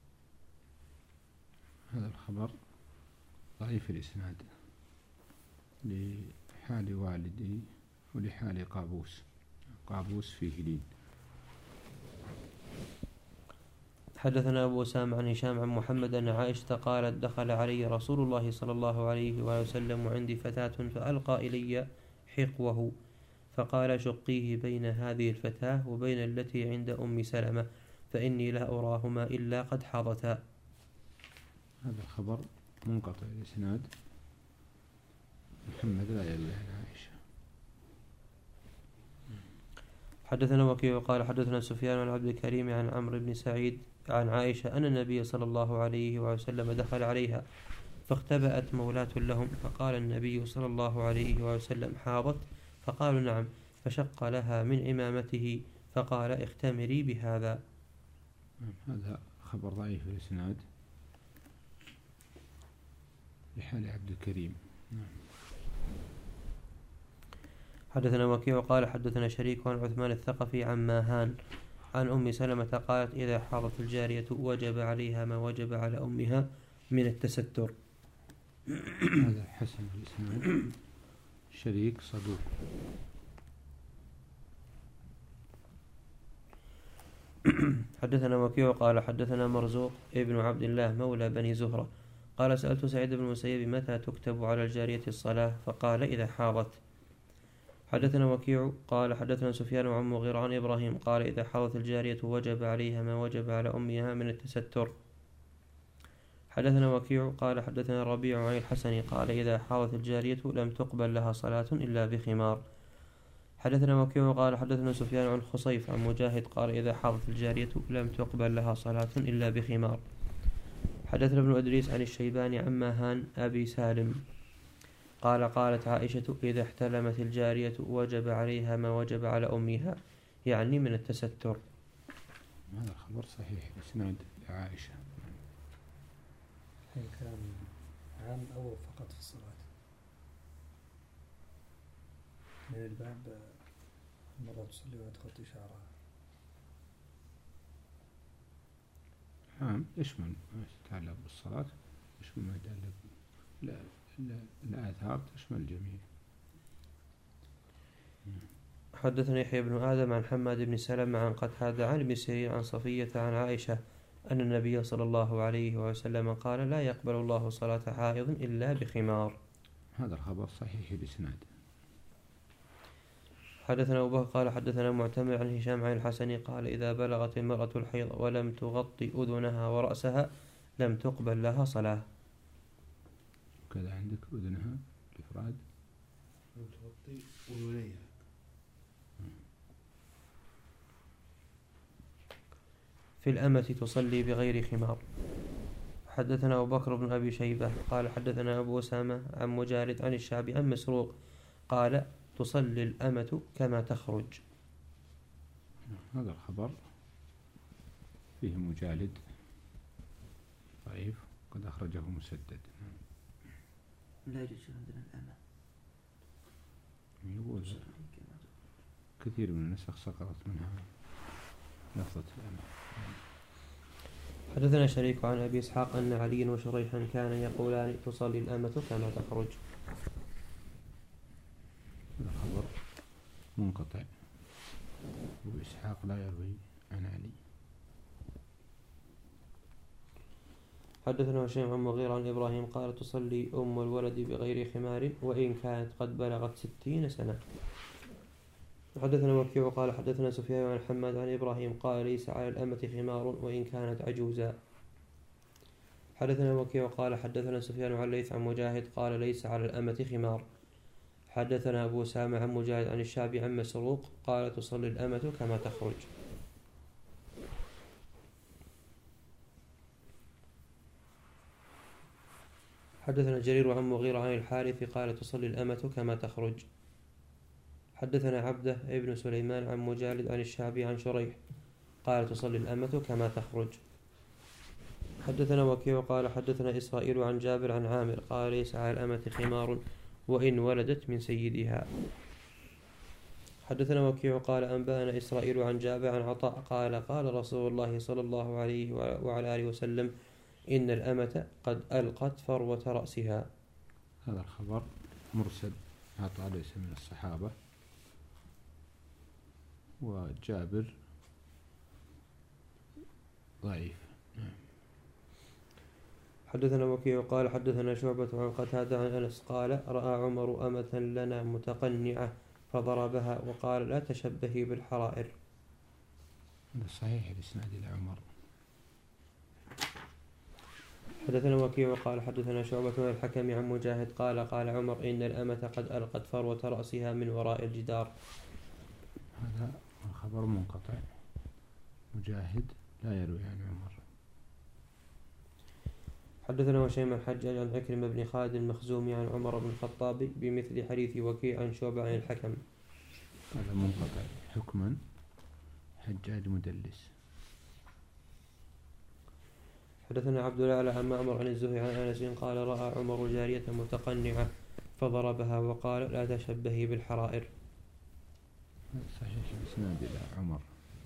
هذا الخبر ضعيف الإسناد لحال والدي ولحال قابوس، قابوس فيه لين. حدثنا أبو أسامة عن هشام عن محمد أن عائشة قالت دخل علي رسول الله صلى الله عليه وسلم وعندي فتاة فألقى إلي حقوه فقال شقيه بين هذه الفتاة وبين التي عند أم سلمة فإني لا أراهما إلا قد حاضتا. هذا الخبر منقطع الإسناد، محمد لا يروي عن عائشة. حدثنا وكيع قال حدثنا سفيان عن عبد الكريم عن عمرو بن سعيد عن عائشة أن النبي صلى الله عليه وسلم دخل عليها فاختبأت مولاة لهم فقال النبي صلى الله عليه وسلم حاضت؟ فقالوا نعم، فشق لها من عمامته فقال اختمري بهذا. هذا خبر ضعيف الإسناد لحال عبد الكريم. حدثنا وكيع قال حدثنا شريك عن عثمان الثقفي عن ماهان عن أم سلمة قالت إذا حاضت الجارية وجب عليها ما وجب على أمها من التستر. هذا حسن الإسناد، شريك صدوق. حدثنا وكيع قال حدثنا مرزوق ابن عبد الله مولى بني زهرة قال سألت سعيد بن المسيب متى تكتب على الجارية الصلاة فقال إذا حاضت. حدثنا وكيع قال حدثنا سفيان عن مغيرة عن إبراهيم قال إذا حاضت الجارية وجب عليها ما وجب على أمها من التستر. حدثنا وكيع قال حدثنا ربيع عن الحسن قال إذا حاضت الجارية لم تقبل لها صلاة إلا بخمار. حدثنا وكيع قال حدثنا سفيان عن خصيف عن مجاهد قال إذا حاضت الجارية لم تقبل لها صلاة إلا بخمار. حدثنا ابن أدريس عن الشيباني عن ماهان أبي سالم قال قالت عائشة إذا احتلمت الجارية وجب عليها ما وجب على أمها، يعني من التستر. هذا الخبر صحيح إسناد عائشة. الحين كلام عام أو فقط في الصلاة؟ من الباب المرأة تصلي ولا تغطي شعرها؟ عام يشمل ما يتعلق بالصلاة، يشمل ما يتعلق لا الآثار تشمل الجميع. حدثنا يحيى بن آدم عن حماد بن سلمة عن قتادة عن ابن سيرين عن صفية عن عائشة أن النبي صلى الله عليه وسلم قال لا يقبل الله صلاة حائض إلا بخمار. هذا الخبر صحيح الإسناد. حدثنا أبو بكر قال حدثنا معتمر عن هشام عن الحسن قال إذا بلغت المرأة الحيض ولم تغطي أذنها ورأسها لم تقبل لها صلاة. كذا عندك أذنها الإفراد لم تغطي أذنيها. في الأمة تصلي بغير خمار. حدثنا أبو بكر بن أبي شيبة قال حدثنا أبو أسامة عن مجالد عن الشعبي عن مسروق قال تصلي الأمة كما تخرج. هذا الخبر فيه مجالد ضعيف قد أخرجه مسدد. لا يوجد عندنا الأمة، يقول كثير من النسخ سقطت منها لفظة الأمة. حدثنا شريك عن أبي إسحاق أن علي وشريحا كان يقولان تصلي الأمة كما تخرج. هذا خبر منقطع، وإسحاق لا يروي عن علي. حدثنا هشام عن مغيرة عن إبراهيم قال تصلي أم الولد بغير خمار وإن كانت قد بلغت ستين سنة. حدثنا وكيع قال حدثنا سفيان عن حماد عن إبراهيم قال ليس على الأمة خمار وإن كانت عجوزا. حدثنا وكيع قال حدثنا سفيان عن ليث عن مجاهد قال ليس على الأمة خمار. حدثنا أبو أسامة عن مجاهد عن الشعبي عن مسروق قال تصلي الأمة كما تخرج. حدثنا جرير عن مغيرة عن الحارث قال تصلي الأمة كما تخرج. حدثنا عبده ابن سليمان عن مجالد عن الشعبي عن شريح قال تصلي الأمة كما تخرج. حدثنا وكيع قال حدثنا إسرائيل عن جابر عن عامر قال ليس على الأمة خمار وإن ولدت من سيدها. حدثنا وكيع قال أنبأنا إسرائيل عن جابر عن عطاء قال قال رسول الله صلى الله عليه وعلى آله وسلم إن الأمة قد ألقت فروة رأسها. هذا الخبر مرسل، عطاء ليس من الصحابة، وجابر ضعيف. حدثنا وكيع قال حدثنا شعبة عن قتادة عن أنس قال رأى عمر أمة لنا متقنعة فضربها وقال لا تشبهي بالحرائر. هذا صحيح الإسناد إلى عمر. حدثنا وكيع قال حدثنا شعبة عن الحكم عن مجاهد قال قال عمر إن الأمة قد ألقت فروة رأسها من وراء الجدار. هذا الخبر منقطع، مجاهد لا يروي عن عمر. حدثنا هشيم الحجاج عن عكرمة بن خالد المخزومي عن عمر بن الخطاب بمثل حديث وكيع عن شعبة عن الحكم. هذا منقطع حكما، حجاج مدلس. حدثنا عبد الأعلى عن معمر عن الزهري عن أنس قال رأى عمر جارية متقنعة فضربها وقال لا تشبهي بالحرائر. صحيح الإسناد إلى عمر.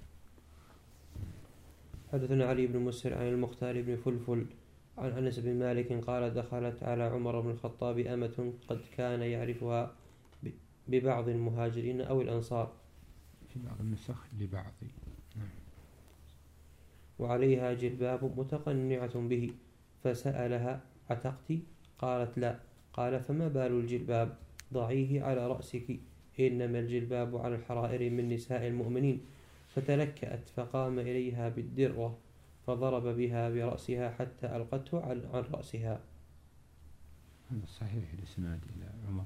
حدثنا علي بن مسهر عن المختار بن فلفل عن أنس بن مالك قال دخلت على عمر بن الخطاب أمة قد كان يعرفها ببعض المهاجرين أو الأنصار، في بعض النسخ لبعض، وعليها جلباب متقنعة به، فسألها عتقت؟ قالت لا. قال فما بال الجلباب؟ ضعيه على رأسك، إنما الجلباب على الحرائر من نساء المؤمنين. فتلكأت فقام إليها بالدرة فضرب بها برأسها حتى ألقته عن رأسها. هذا صحيح الإسناد إلى عمر.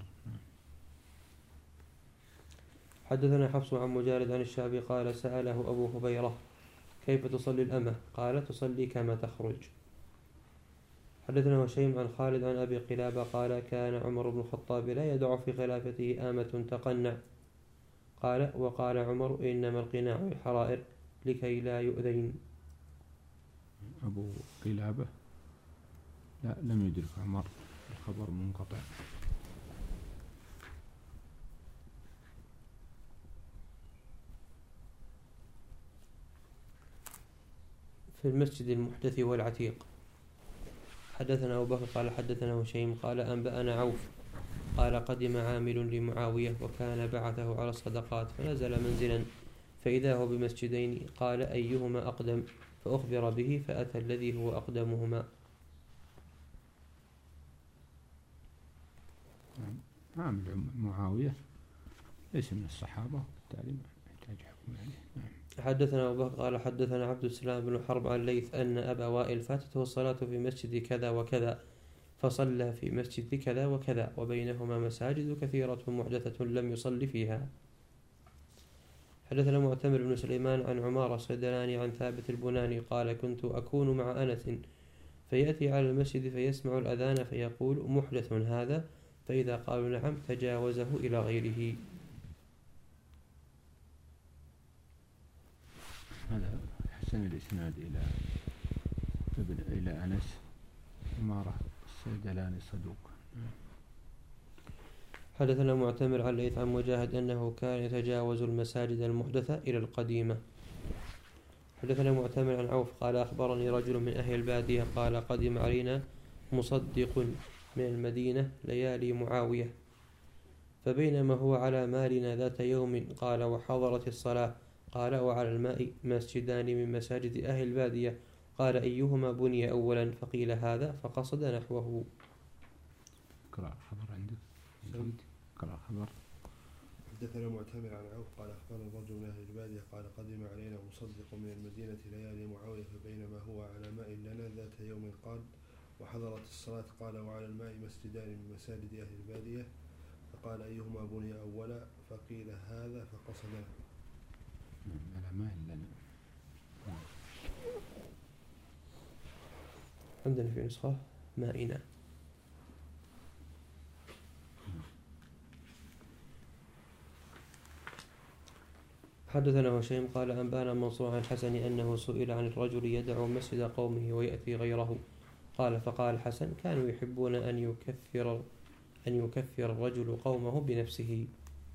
حدثنا حفص عن مجالد عن الشعبي قال سأله أبو هبيرة كيف تصلي الأمة؟ قال تصلي كما تخرج. حدثنا هشيم عن خالد عن أبي قلابة قال كان عمر بن الخطاب لا يدع في خلافته آمة تقنع. قال وقال عمر إنما القناع الحرائر لكي لا يؤذين. أبو قلابة لا لم يدرك عمر، الخبر منقطع. في المسجد المحدث والعتيق. حدثنا أبو بكر قال حدثنا هشيم قال أنبأنا عوف قال قدم عامل لمعاوية وكان بعثه على الصدقات فنزل منزلا فإذا هو بمسجدين قال أيهما أقدم؟ فأخبر به فأتى الذي هو أقدمهما. عامل معاوية ليس من الصحابة، بالتالي يحتاج حكم عليه. حدثنا أبو بكر قال حدثنا عبد السلام بن حرب عن الليث أن أبا وائل فاتته الصلاة في مسجد كذا وكذا فصلى في مسجد كذا وكذا وبينهما مساجد كثيرة محدثة لم يصل فيها. حدثنا معتمر بن سليمان عن عمارة الصيدلاني عن ثابت البناني قال كنت أكون مع أنس فيأتي على المسجد فيسمع الأذان فيقول محدث هذا، فإذا قالوا نعم تجاوزه إلى غيره. هذا حسن الإسناد إلى ابن إلى أنس. عمارة الصيدلاني صدوق. حدثنا معتمر عن الليث عن مجاهد أنه كان يتجاوز المساجد المحدثة إلى القديمة. حدثنا معتمر عن عوف قال أخبرني رجل من أهل البادية قال قدم علينا مصدق من المدينة ليالي معاوية، فبينما هو على مالنا ذات يوم قال وحضرت الصلاة قال وعلى الماء مسجدان من مساجد أهل البادية قال أيهما بني أولا؟ فقيل هذا فقصد نحوه. قرأ خبر عندك؟ قرأ خبر. حدثنا معتمر عن عوف قال أخبرنا رجل من أهل البادية قال قدم علينا مصدق من المدينة ليالي معاوية فبينما هو على ماء لنا ذات يوم قال وحضرت الصلاة قال وعلى الماء مسجدان من مساجد أهل البادية فقال أيهما بني أولا؟ فقيل هذا فقصد نحوه. على ماء لنا. عندنا في نسخة مائنا. حدثنا هشيم قال أنبانا منصور عن الحسن أنه سئل عن الرجل يدع مسجد قومه ويأتي غيره قال فقال الحسن كانوا يحبون أن يكثر أن يكفر الرجل قومه بنفسه.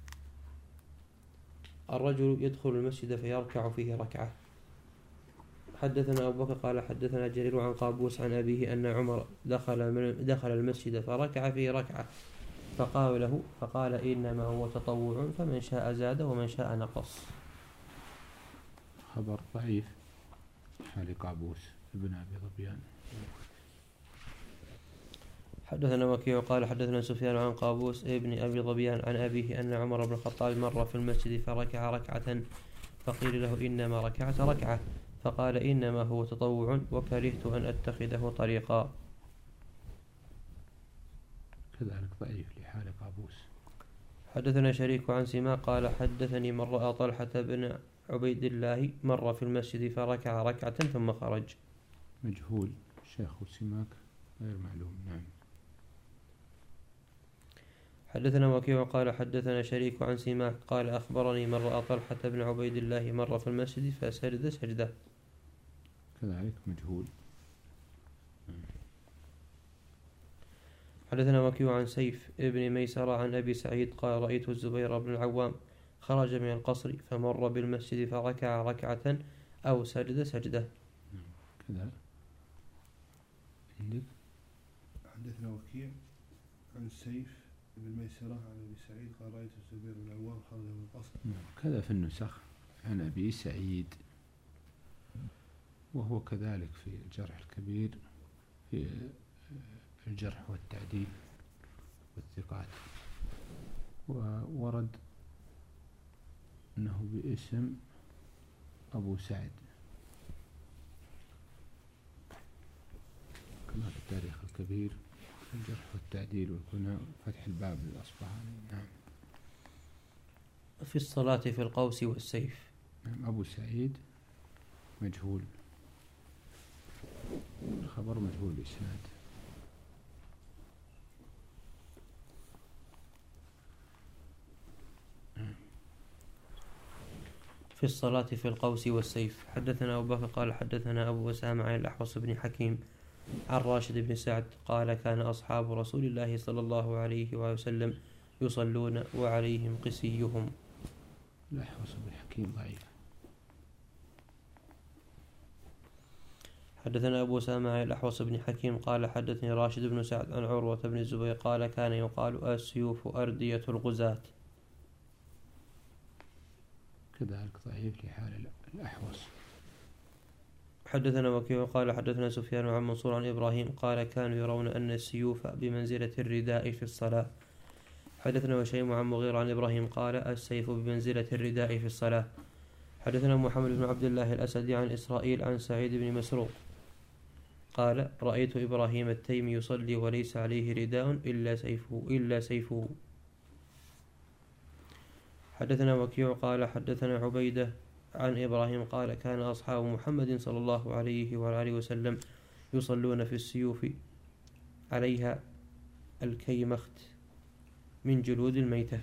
الرجل يدخل المسجد فيركع فيه ركعة. حدثنا أبو بكر قال حدثنا جرير عن قابوس عن أبيه أن عمر دخل, من دخل المسجد فركع فيه ركعة فقال له فقال إنما هو تطوع فمن شاء زاد ومن شاء نقص. خبر ضعيف حال قابوس ابن أبي ظبيان. حدثنا وكيع قال حدثنا سفيان عن قابوس ابن أبي ظبيان عن أبيه أن عمر بن الخطاب مر في المسجد فركع ركعة فقيل له إنما ركعت ركعة فقال إنما هو تطوع وكرهت أن أتخذه طريقا. كذلك ضعيف لحال قابوس. حدثنا شريك عن سماء قال حدثني من رأى طلحة بن عبيد الله مر في المسجد فركع ركعة ثم خرج. مجهول الشيخ سماك غير معلوم. نعم. حدثنا وكيع قال حدثنا شريك عن سماك قال أخبرني من رأى طلحة بن عبيد الله مر في المسجد فسجد سجدة. كذلك مجهول. حدثنا وكيع عن سيف ابن ميسرة عن أبي سعيد قال رأيت الزبير بن العوام خرج من القصر فمر بالمسجد فركع ركعة أو سجد سجدة. كذا عندك. حدثنا وكيع عن سيف ابن ميسرة عن أبي سعيد قال رأيت الزبير بن العوام خرج من القصر. كذا في النسخ عن أبي سعيد، وهو كذلك في الجرح الكبير في الجرح والتعديل والثقات، وورد أنه باسم أبو سعد كما في التاريخ الكبير في الجرح والتعديل والكناء فتح الباب للأصبهاني. نعم. في الصلاة في القوس والسيف. نعم. أبو سعيد مجهول، الخبر مجهول الإسناد. في الصلاة في القوس والسيف. حدثنا أبو بكر قال حدثنا أبو أسامة عن الأحوص بن حكيم عن راشد بن سعد قال كان أصحاب رسول الله صلى الله عليه وسلم يصلون وعليهم قسيهم. الأحوص بن حكيم ضعيف. حدثنا أبو أسامة عن الأحوص بن حكيم قال حدثني راشد بن سعد عن عروة بن الزبير قال كان يقال السيوف أردية الغزاة. كذلك ضعيف لحال الأحوص. حدثنا وكيع قال حدثنا سفيان عن منصور عن إبراهيم قال كانوا يرون أن السيوف بمنزلة الرداء في الصلاة. حدثنا وشيم عن مغير عن إبراهيم قال السيف بمنزلة الرداء في الصلاة. حدثنا محمد بن عبد الله الأسدي عن إسرائيل عن سعيد بن مسروق قال رأيت إبراهيم التيمي يصلي وليس عليه رداء إلا سيفه إلا سيفه. حدثنا وكيع قال حدثنا عبيدة عن إبراهيم قال كان أصحاب محمد صلى الله عليه وآله وسلم يصلون في السيوف عليها الكيمخت من جلود الميتة.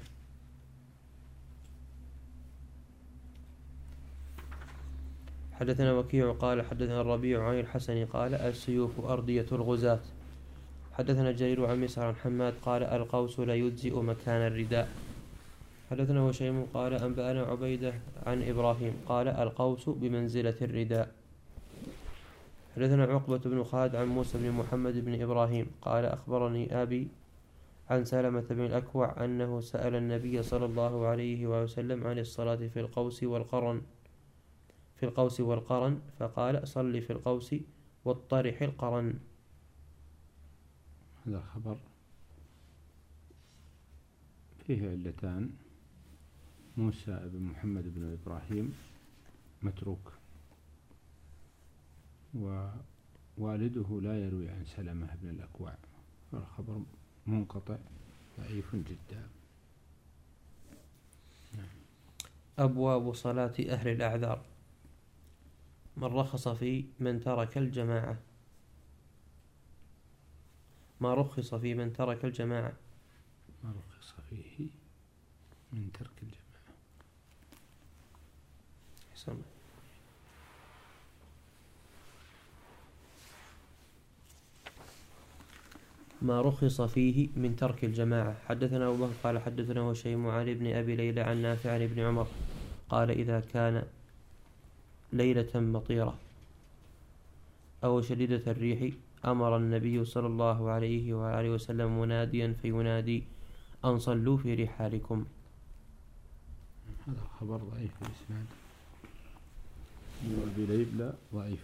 حدثنا وكيع قال حدثنا الربيع عن الحسن قال السيوف أردية الغزاة. حدثنا جرير عن مسعر عن حماد قال القوس لا يجزئ مكان الرداء. حدثنا وشيم قال أنبأنا عبيدة عن إبراهيم قال القوس بمنزلة الرداء. حدثنا عقبة بن خالد عن موسى بن محمد بن إبراهيم قال أخبرني أبي عن سلمة بن الأكوع أنه سأل النبي صلى الله عليه وسلم عن الصلاة في القوس والقرن في القوس والقرن فقال صل في القوس والطرح القرن. هذا الخبر فيه علتان. موسى بن محمد بن إبراهيم متروك، ووالده لا يروي عن سلمة بن الأكوع، فالخبر منقطع ضعيف جدا. نعم. أبواب صلاة أهل الأعذار. من رخص في من ترك الجماعة ما رخص في من ترك الجماعة ما رخص فيه من ترك الجماعة. حسن. ما رخص فيه من ترك الجماعة. حدثنا أبو بكر قال حدثنا هشيم عن ابن أبي ليلى عن نافع عن ابن عمر قال إذا كان ليلة مطيرة أو شديدة الريح أمر النبي صلى الله عليه وآله وسلم مناديا فينادي أن صلوا في رحالكم. هذا خبر ضعيف في الإسناد. ابن أبي ليلى ضعيف،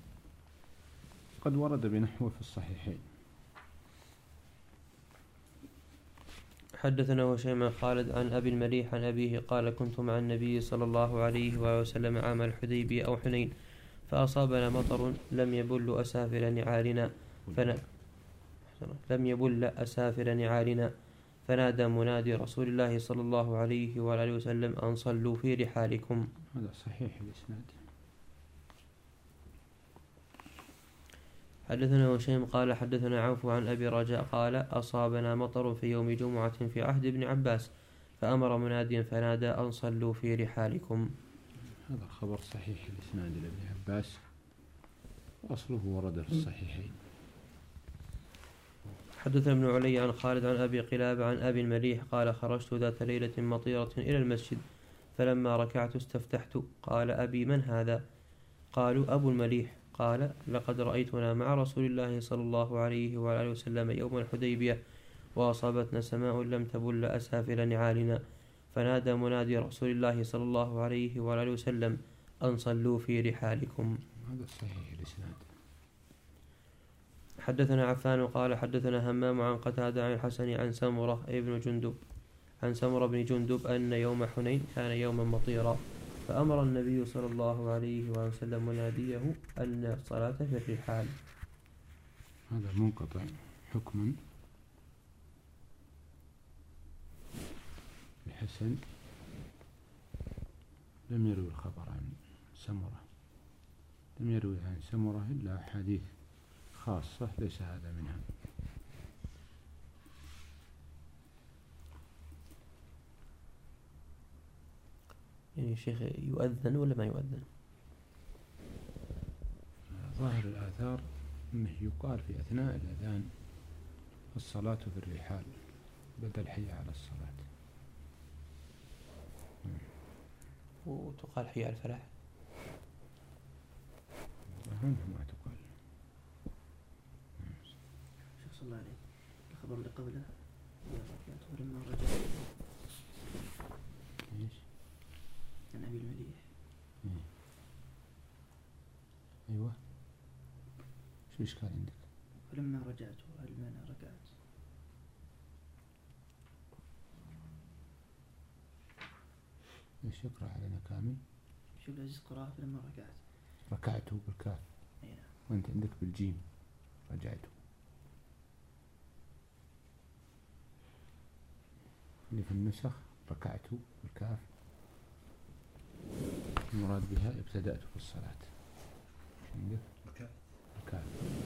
قد ورد بنحوه في الصحيحين. حدثنا هشيم خالد عن أبي المليح عن أبيه قال كنت مع النبي صلى الله عليه وآله وسلم عام الحديبية أو حنين فأصابنا مطر لم يبل أسافل نعالنا فن... لم يبل أسافل نعالنا فنادى منادي رسول الله صلى الله عليه وآله وسلم أن صلوا في رحالكم. هذا صحيح الإسناد. حدثنا هشيم قال حدثنا عوف عن أبي رجاء قال أصابنا مطر في يوم جمعة في عهد ابن عباس فأمر مناديا فنادى أن صلوا في رحالكم. هذا الخبر صحيح الإسناد لابن عباس وأصله ورد في الصحيحين. حدثنا ابن علي عن خالد عن أبي قلاب عن أبي المليح قال خرجت ذات ليلة مطيرة إلى المسجد فلما ركعت استفتحت قال أبي من هذا؟ قالوا أبو المليح. قال لقد رأيتنا مع رسول الله صلى الله عليه وآله وسلم يوم الحديبية وأصابتنا سماء لم تبل أسافل نعالنا فنادى منادي رسول الله صلى الله عليه وآله وسلم أن صلوا في رحالكم. هذا صحيح الإسناد. حدثنا عفان قال حدثنا همام عن قتادة عن الحسن عن سمرة ابن جندب عن سمرة بن جندب أن يوم حنين كان يوما مطيرا فأمر النبي صلى الله عليه وسلم مناديه أن الصلاة في الرحال. هذا منقطع حكما. الحسن لم يروي الخبر عن سمرة، لم يروي عن سمرة إلا حديث خاصة ليس هذا منها. يعني شيخ يؤذن ولا ما يؤذن؟ ظاهر الآثار أنه يقال في أثناء الأذان الصلاة في الرحال بدل حي على الصلاة، وتقال حي على الفلاح. هنا ما تقال. شيخ صلى الله عليه الخبر اللي قبله لما رجع ايش؟ عن أبي المليح. ايوه شو اشكال عندك؟ فلما رجعت المعنى رجعت. ايش يقرأ علينا كامل؟ شو العزيز قراءة فلما رجعت. ركعته بالكاف. أي نعم. وانت عندك بالجيم رجعته. اللي في النسخ ركعته بالكاف المراد بها ابتدأت في الصلاة. عندك ركعت ركعت.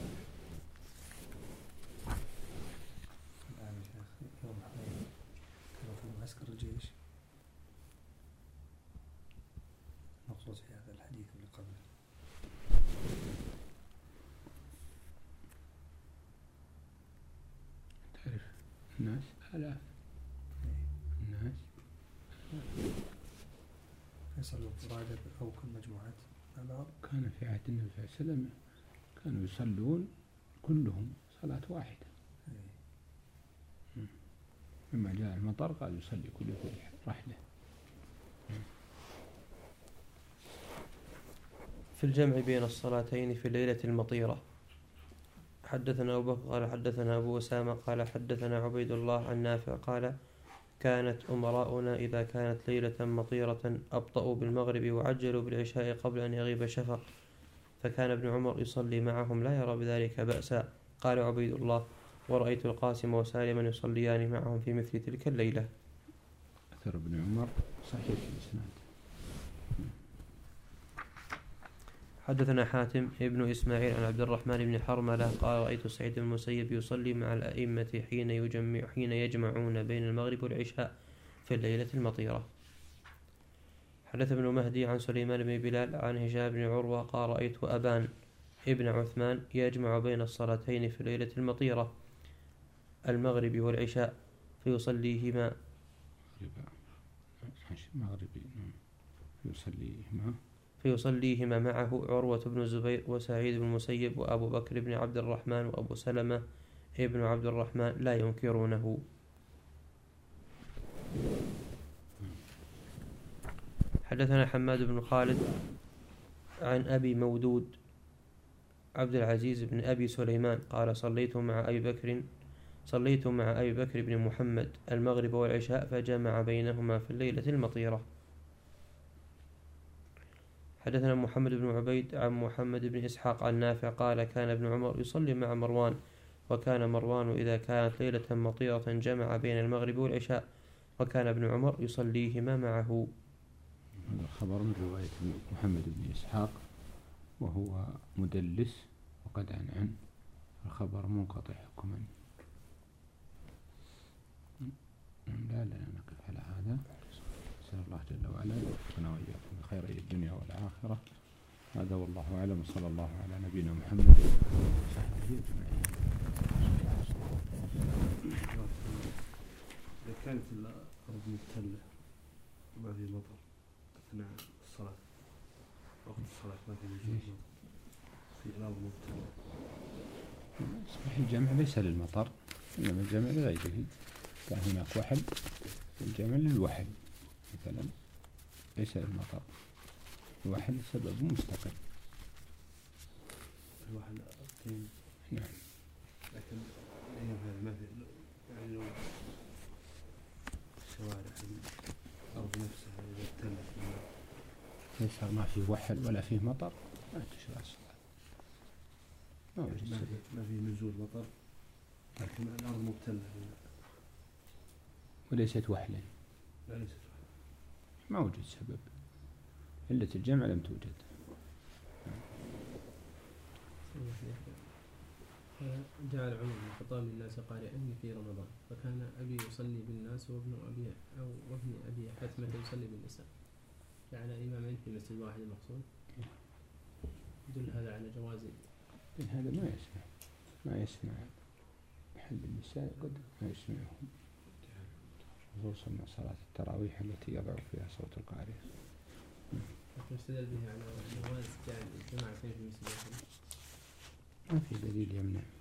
الآن يا شيخ يوم حنين كانوا في معسكر الجيش، مقصود في هذا الحديث اللي قبله. تعرف الناس آلاف الناس يصلوا فرادى أو كل مجموعات مع بعض. كان في عهد النبي صلى الله عليه وسلم كانوا يصلون كلهم صلاة واحدة. لما جاء المطر قال يصلي كل في رحلة. في الجمع بين الصلاتين في الليلة المطيرة. حدثنا أبو بكر قال حدثنا أبو أسامة قال حدثنا عبيد الله عن نافع قال كانت أمراؤنا إذا كانت ليلة مطيرة أبطأوا بالمغرب وعجلوا بالعشاء قبل أن يغيب الشفق، فكان ابن عمر يصلي معهم لا يرى بذلك بأسا. قال عبيد الله ورأيت القاسم وسالما يصليان معهم في مثل تلك الليلة. أثر ابن عمر صحيح الإسناد. حدثنا حاتم ابن إسماعيل عن عبد الرحمن بن حرملة قال رأيت سعيد بن المسيب يصلي مع الأئمة حين يجمع حين يجمعون بين المغرب والعشاء في الليلة المطيرة. حدث ابن مهدي عن سليمان بن بلال عن هشام بن عروة قال رأيت أبان ابن عثمان يجمع بين الصلاتين في الليلة المطيرة المغرب والعشاء فيصليهما مغربي يصليهما فيصليهما معه عروة بن الزبير وسعيد بن المسيب وأبو بكر بن عبد الرحمن وأبو سلمة ابن عبد الرحمن لا ينكرونه. حدثنا حماد بن خالد عن أبي مودود عبد العزيز بن أبي سليمان قال صليت مع أبي بكر صليت مع أبي بكر بن محمد المغرب والعشاء فجمع بينهما في الليلة المطيرة. حدثنا محمد بن عبيد عن محمد بن إسحاق عن نافع قال كان ابن عمر يصلي مع مروان وكان مروان إذا كانت ليلة مطيرة جمع بين المغرب والعشاء وكان ابن عمر يصليهما معه. هذا خبر من رواية محمد بن إسحاق وهو مدلس وقد عن عن الخبر منقطع حكما. لا لا نقف على هذا. نسأل الله جل وعلا يوفقنا وإياكم بخير الدنيا والآخرة. هذا والله أعلم. صلى الله على نبينا محمد وصحبه أجمعين. إذا كانت الأرض مبتلة ما في مطر أثناء الصلاة وقت الصلاة ما في نزول في الأرض مبتلة صحيح الجمع ليس للمطر إنما الجمع لغيره. كان هناك وحل الجمع للوحل مثلا ليس للمطر. الوحل سبب مستقل. الوحل طين نعم. لكن الأيام هذا ما في يعني لو الشوارع الأرض نفسها إذا ابتلت ليس ما فيه وحل ولا فيه مطر ما تشرع الصلاة. ما وجد ما سبب. في ما في نزول مطر لكن الأرض مبتلة وليست وحلا. لا ليست ما وجد سبب. علة الجمع لم توجد. جعل عمر بن الخطاب الناس قارئين في رمضان فكان أبي يصلي بالناس وابن أبي أو وابن أبي حتمة يصلي بالنساء. جعل إمامين في مسجد واحد المقصود. يدل هذا على جواز. هذا ما يسمع ما يسمع أحد النساء قد ما يسمعهم خصوصا من صلاة التراويح التي يضع فيها صوت القارئ. لكن استدل به على جواز جعل الجماعتين في مسجد واحد. ما في دليل يمنع.